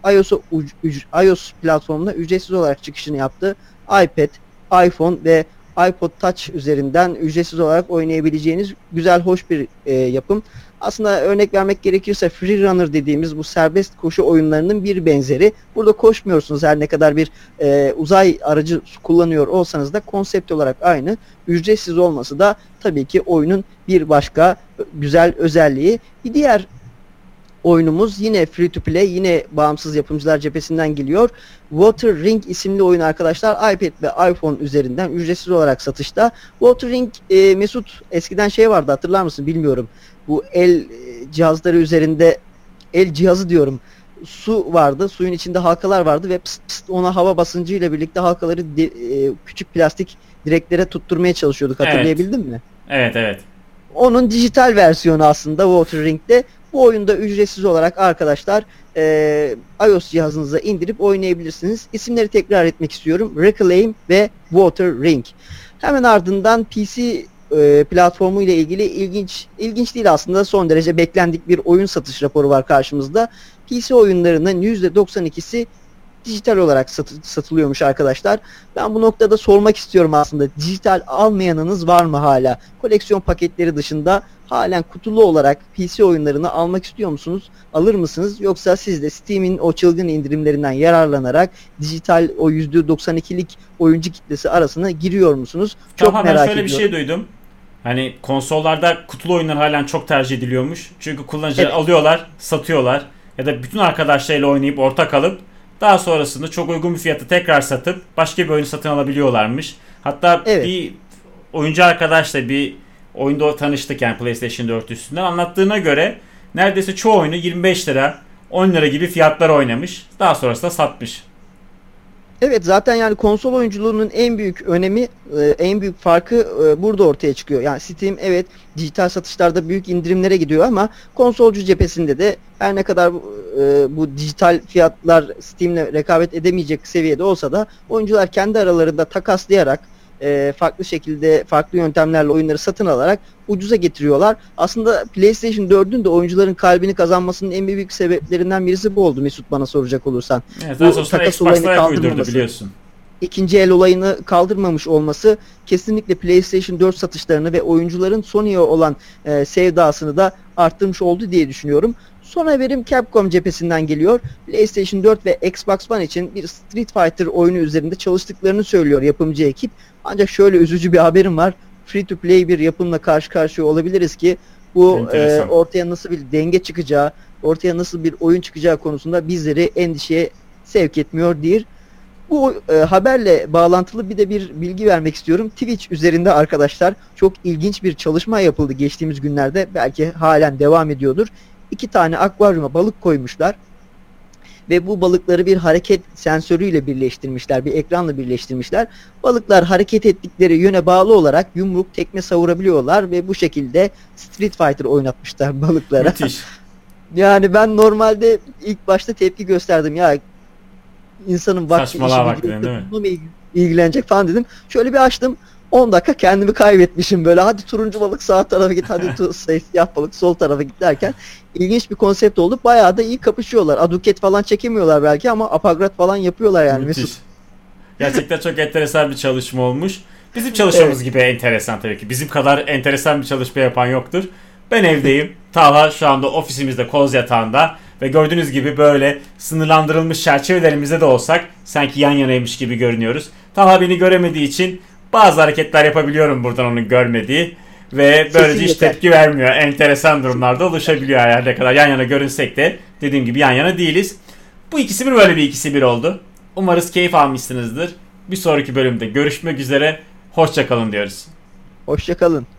[SPEAKER 2] iOS platformuna ücretsiz olarak çıkışını yaptı. iPad, iPhone ve iPod Touch üzerinden ücretsiz olarak oynayabileceğiniz güzel, hoş bir yapım. Aslında örnek vermek gerekirse Free Runner dediğimiz bu serbest koşu oyunlarının bir benzeri. Burada koşmuyorsunuz, her ne kadar bir uzay aracı kullanıyor olsanız da konsept olarak aynı. Ücretsiz olması da tabii ki oyunun bir başka güzel özelliği. Bir diğer oyunumuz yine free to play, yine bağımsız yapımcılar cephesinden geliyor. Water Ring isimli oyun arkadaşlar iPad ve iPhone üzerinden ücretsiz olarak satışta. Water Ring, Mesut, eskiden şey vardı, hatırlar mısın bilmiyorum. Bu el cihazları üzerinde, el cihazı diyorum. Su vardı. Suyun içinde halkalar vardı ve pıst pıst ona hava basıncıyla birlikte halkaları küçük plastik direklere tutturmaya çalışıyorduk. Hatırlayabildin mi?
[SPEAKER 1] Evet, evet.
[SPEAKER 2] Onun dijital versiyonu aslında Water Ring'de. Bu oyunda ücretsiz olarak arkadaşlar iOS cihazınıza indirip oynayabilirsiniz. İsimleri tekrar etmek istiyorum: Reclaim ve Water Ring. Hemen ardından PC platformu ile ilgili ilginç değil aslında, son derece beklendik bir oyun satış raporu var karşımızda. PC oyunlarının %92'si dijital olarak satılıyormuş arkadaşlar. Ben bu noktada sormak istiyorum aslında. Dijital almayanınız var mı hala? Koleksiyon paketleri dışında halen kutulu olarak PC oyunlarını almak istiyor musunuz? Alır mısınız? Yoksa siz de Steam'in o çılgın indirimlerinden yararlanarak dijital o %92'lik oyuncu kitlesi arasına giriyor musunuz? Çok
[SPEAKER 1] Daha
[SPEAKER 2] merak
[SPEAKER 1] ben şöyle
[SPEAKER 2] ediyorum.
[SPEAKER 1] bir şey duydum. Hani konsollarda kutulu oyunlar halen çok tercih ediliyormuş. Çünkü kullanıcılar
[SPEAKER 2] Evet.
[SPEAKER 1] alıyorlar, satıyorlar ya da bütün arkadaşlarıyla oynayıp ortak alıp daha sonrasında çok uygun bir fiyata tekrar satıp başka bir oyunu satın alabiliyorlarmış. Hatta
[SPEAKER 2] Evet.
[SPEAKER 1] bir oyuncu arkadaşla bir oyunda tanıştık, yani PlayStation 4 üstünden, anlattığına göre neredeyse çoğu oyunu 25 lira, 10 lira gibi fiyatlar oynamış. Daha sonrasında satmış.
[SPEAKER 2] Evet, zaten yani konsol oyunculuğunun en büyük önemi, en büyük farkı burada ortaya çıkıyor. Yani Steam evet dijital satışlarda büyük indirimlere gidiyor ama konsolcu cephesinde de her ne kadar bu dijital fiyatlar Steam'le rekabet edemeyecek seviyede olsa da oyuncular kendi aralarında takaslayarak farklı şekilde, farklı yöntemlerle oyunları satın alarak ucuza getiriyorlar. Aslında PlayStation 4'ün de oyuncuların kalbini kazanmasının en büyük sebeplerinden birisi bu oldu Mesut, bana soracak olursan.
[SPEAKER 1] Evet, daha
[SPEAKER 2] Bu
[SPEAKER 1] sonrasında
[SPEAKER 2] takas olayını
[SPEAKER 1] Xbox'lara uydurdu
[SPEAKER 2] kaldırmaması,
[SPEAKER 1] biliyorsun.
[SPEAKER 2] ikinci el olayını kaldırmamış olması kesinlikle PlayStation 4 satışlarını ve oyuncuların Sony'ye olan sevdasını da arttırmış oldu diye düşünüyorum. Son haberim Capcom cephesinden geliyor. PlayStation 4 ve Xbox One için bir Street Fighter oyunu üzerinde çalıştıklarını söylüyor yapımcı ekip. Ancak şöyle üzücü bir haberim var. Free to play bir yapımla karşı karşıya olabiliriz ki bu ortaya nasıl bir denge çıkacağı, ortaya nasıl bir oyun çıkacağı konusunda bizleri endişeye sevk etmiyor değil. Bu haberle bağlantılı bir de bir bilgi vermek istiyorum. Twitch üzerinde arkadaşlar çok ilginç bir çalışma yapıldı geçtiğimiz günlerde. Belki halen devam ediyordur. 2 tane akvaryuma balık koymuşlar. Ve bu balıkları bir hareket sensörüyle birleştirmişler. Bir ekranla birleştirmişler. Balıklar hareket ettikleri yöne bağlı olarak yumruk, tekme savurabiliyorlar. Ve bu şekilde Street Fighter oynatmışlar balıklara.
[SPEAKER 1] Müthiş.
[SPEAKER 2] Yani ben normalde ilk başta tepki gösterdim. Ya insanın vakti
[SPEAKER 1] Saçmalığa bak
[SPEAKER 2] işi
[SPEAKER 1] dedin, değil mi?
[SPEAKER 2] bununla mı ilgilenecek falan dedim. Şöyle bir açtım. 10 dakika kendimi kaybetmişim böyle. Hadi turuncu balık sağ tarafa git, hadi siyah balık sol tarafa git derken ilginç bir konsept oldu. Bayağı da iyi kapışıyorlar. Aduket falan çekemiyorlar belki ama apagrat falan yapıyorlar yani
[SPEAKER 1] Müthiş.
[SPEAKER 2] Mesut.
[SPEAKER 1] Gerçekten çok enteresan bir çalışma olmuş. Bizim çalışmamız gibi enteresan tabii ki. Bizim kadar enteresan bir çalışma yapan yoktur. Ben evdeyim. Talha şu anda ofisimizde, koz yatağında ve gördüğünüz gibi böyle sınırlandırılmış çerçevelerimizde de olsak sanki yan yanaymış gibi görünüyoruz. Talha beni göremediği için bazı hareketler yapabiliyorum buradan onun görmediği ve böylece hiç
[SPEAKER 2] yeter.
[SPEAKER 1] tepki vermiyor. Enteresan durumlarda oluşabiliyor, her ne kadar yan yana görünsek de dediğim gibi yan yana değiliz. Bu ikisi bir, böyle bir ikisi bir oldu. Umarız keyif almışsınızdır. Bir sonraki bölümde görüşmek üzere. Hoşça kalın diyoruz.
[SPEAKER 2] Hoşça kalın.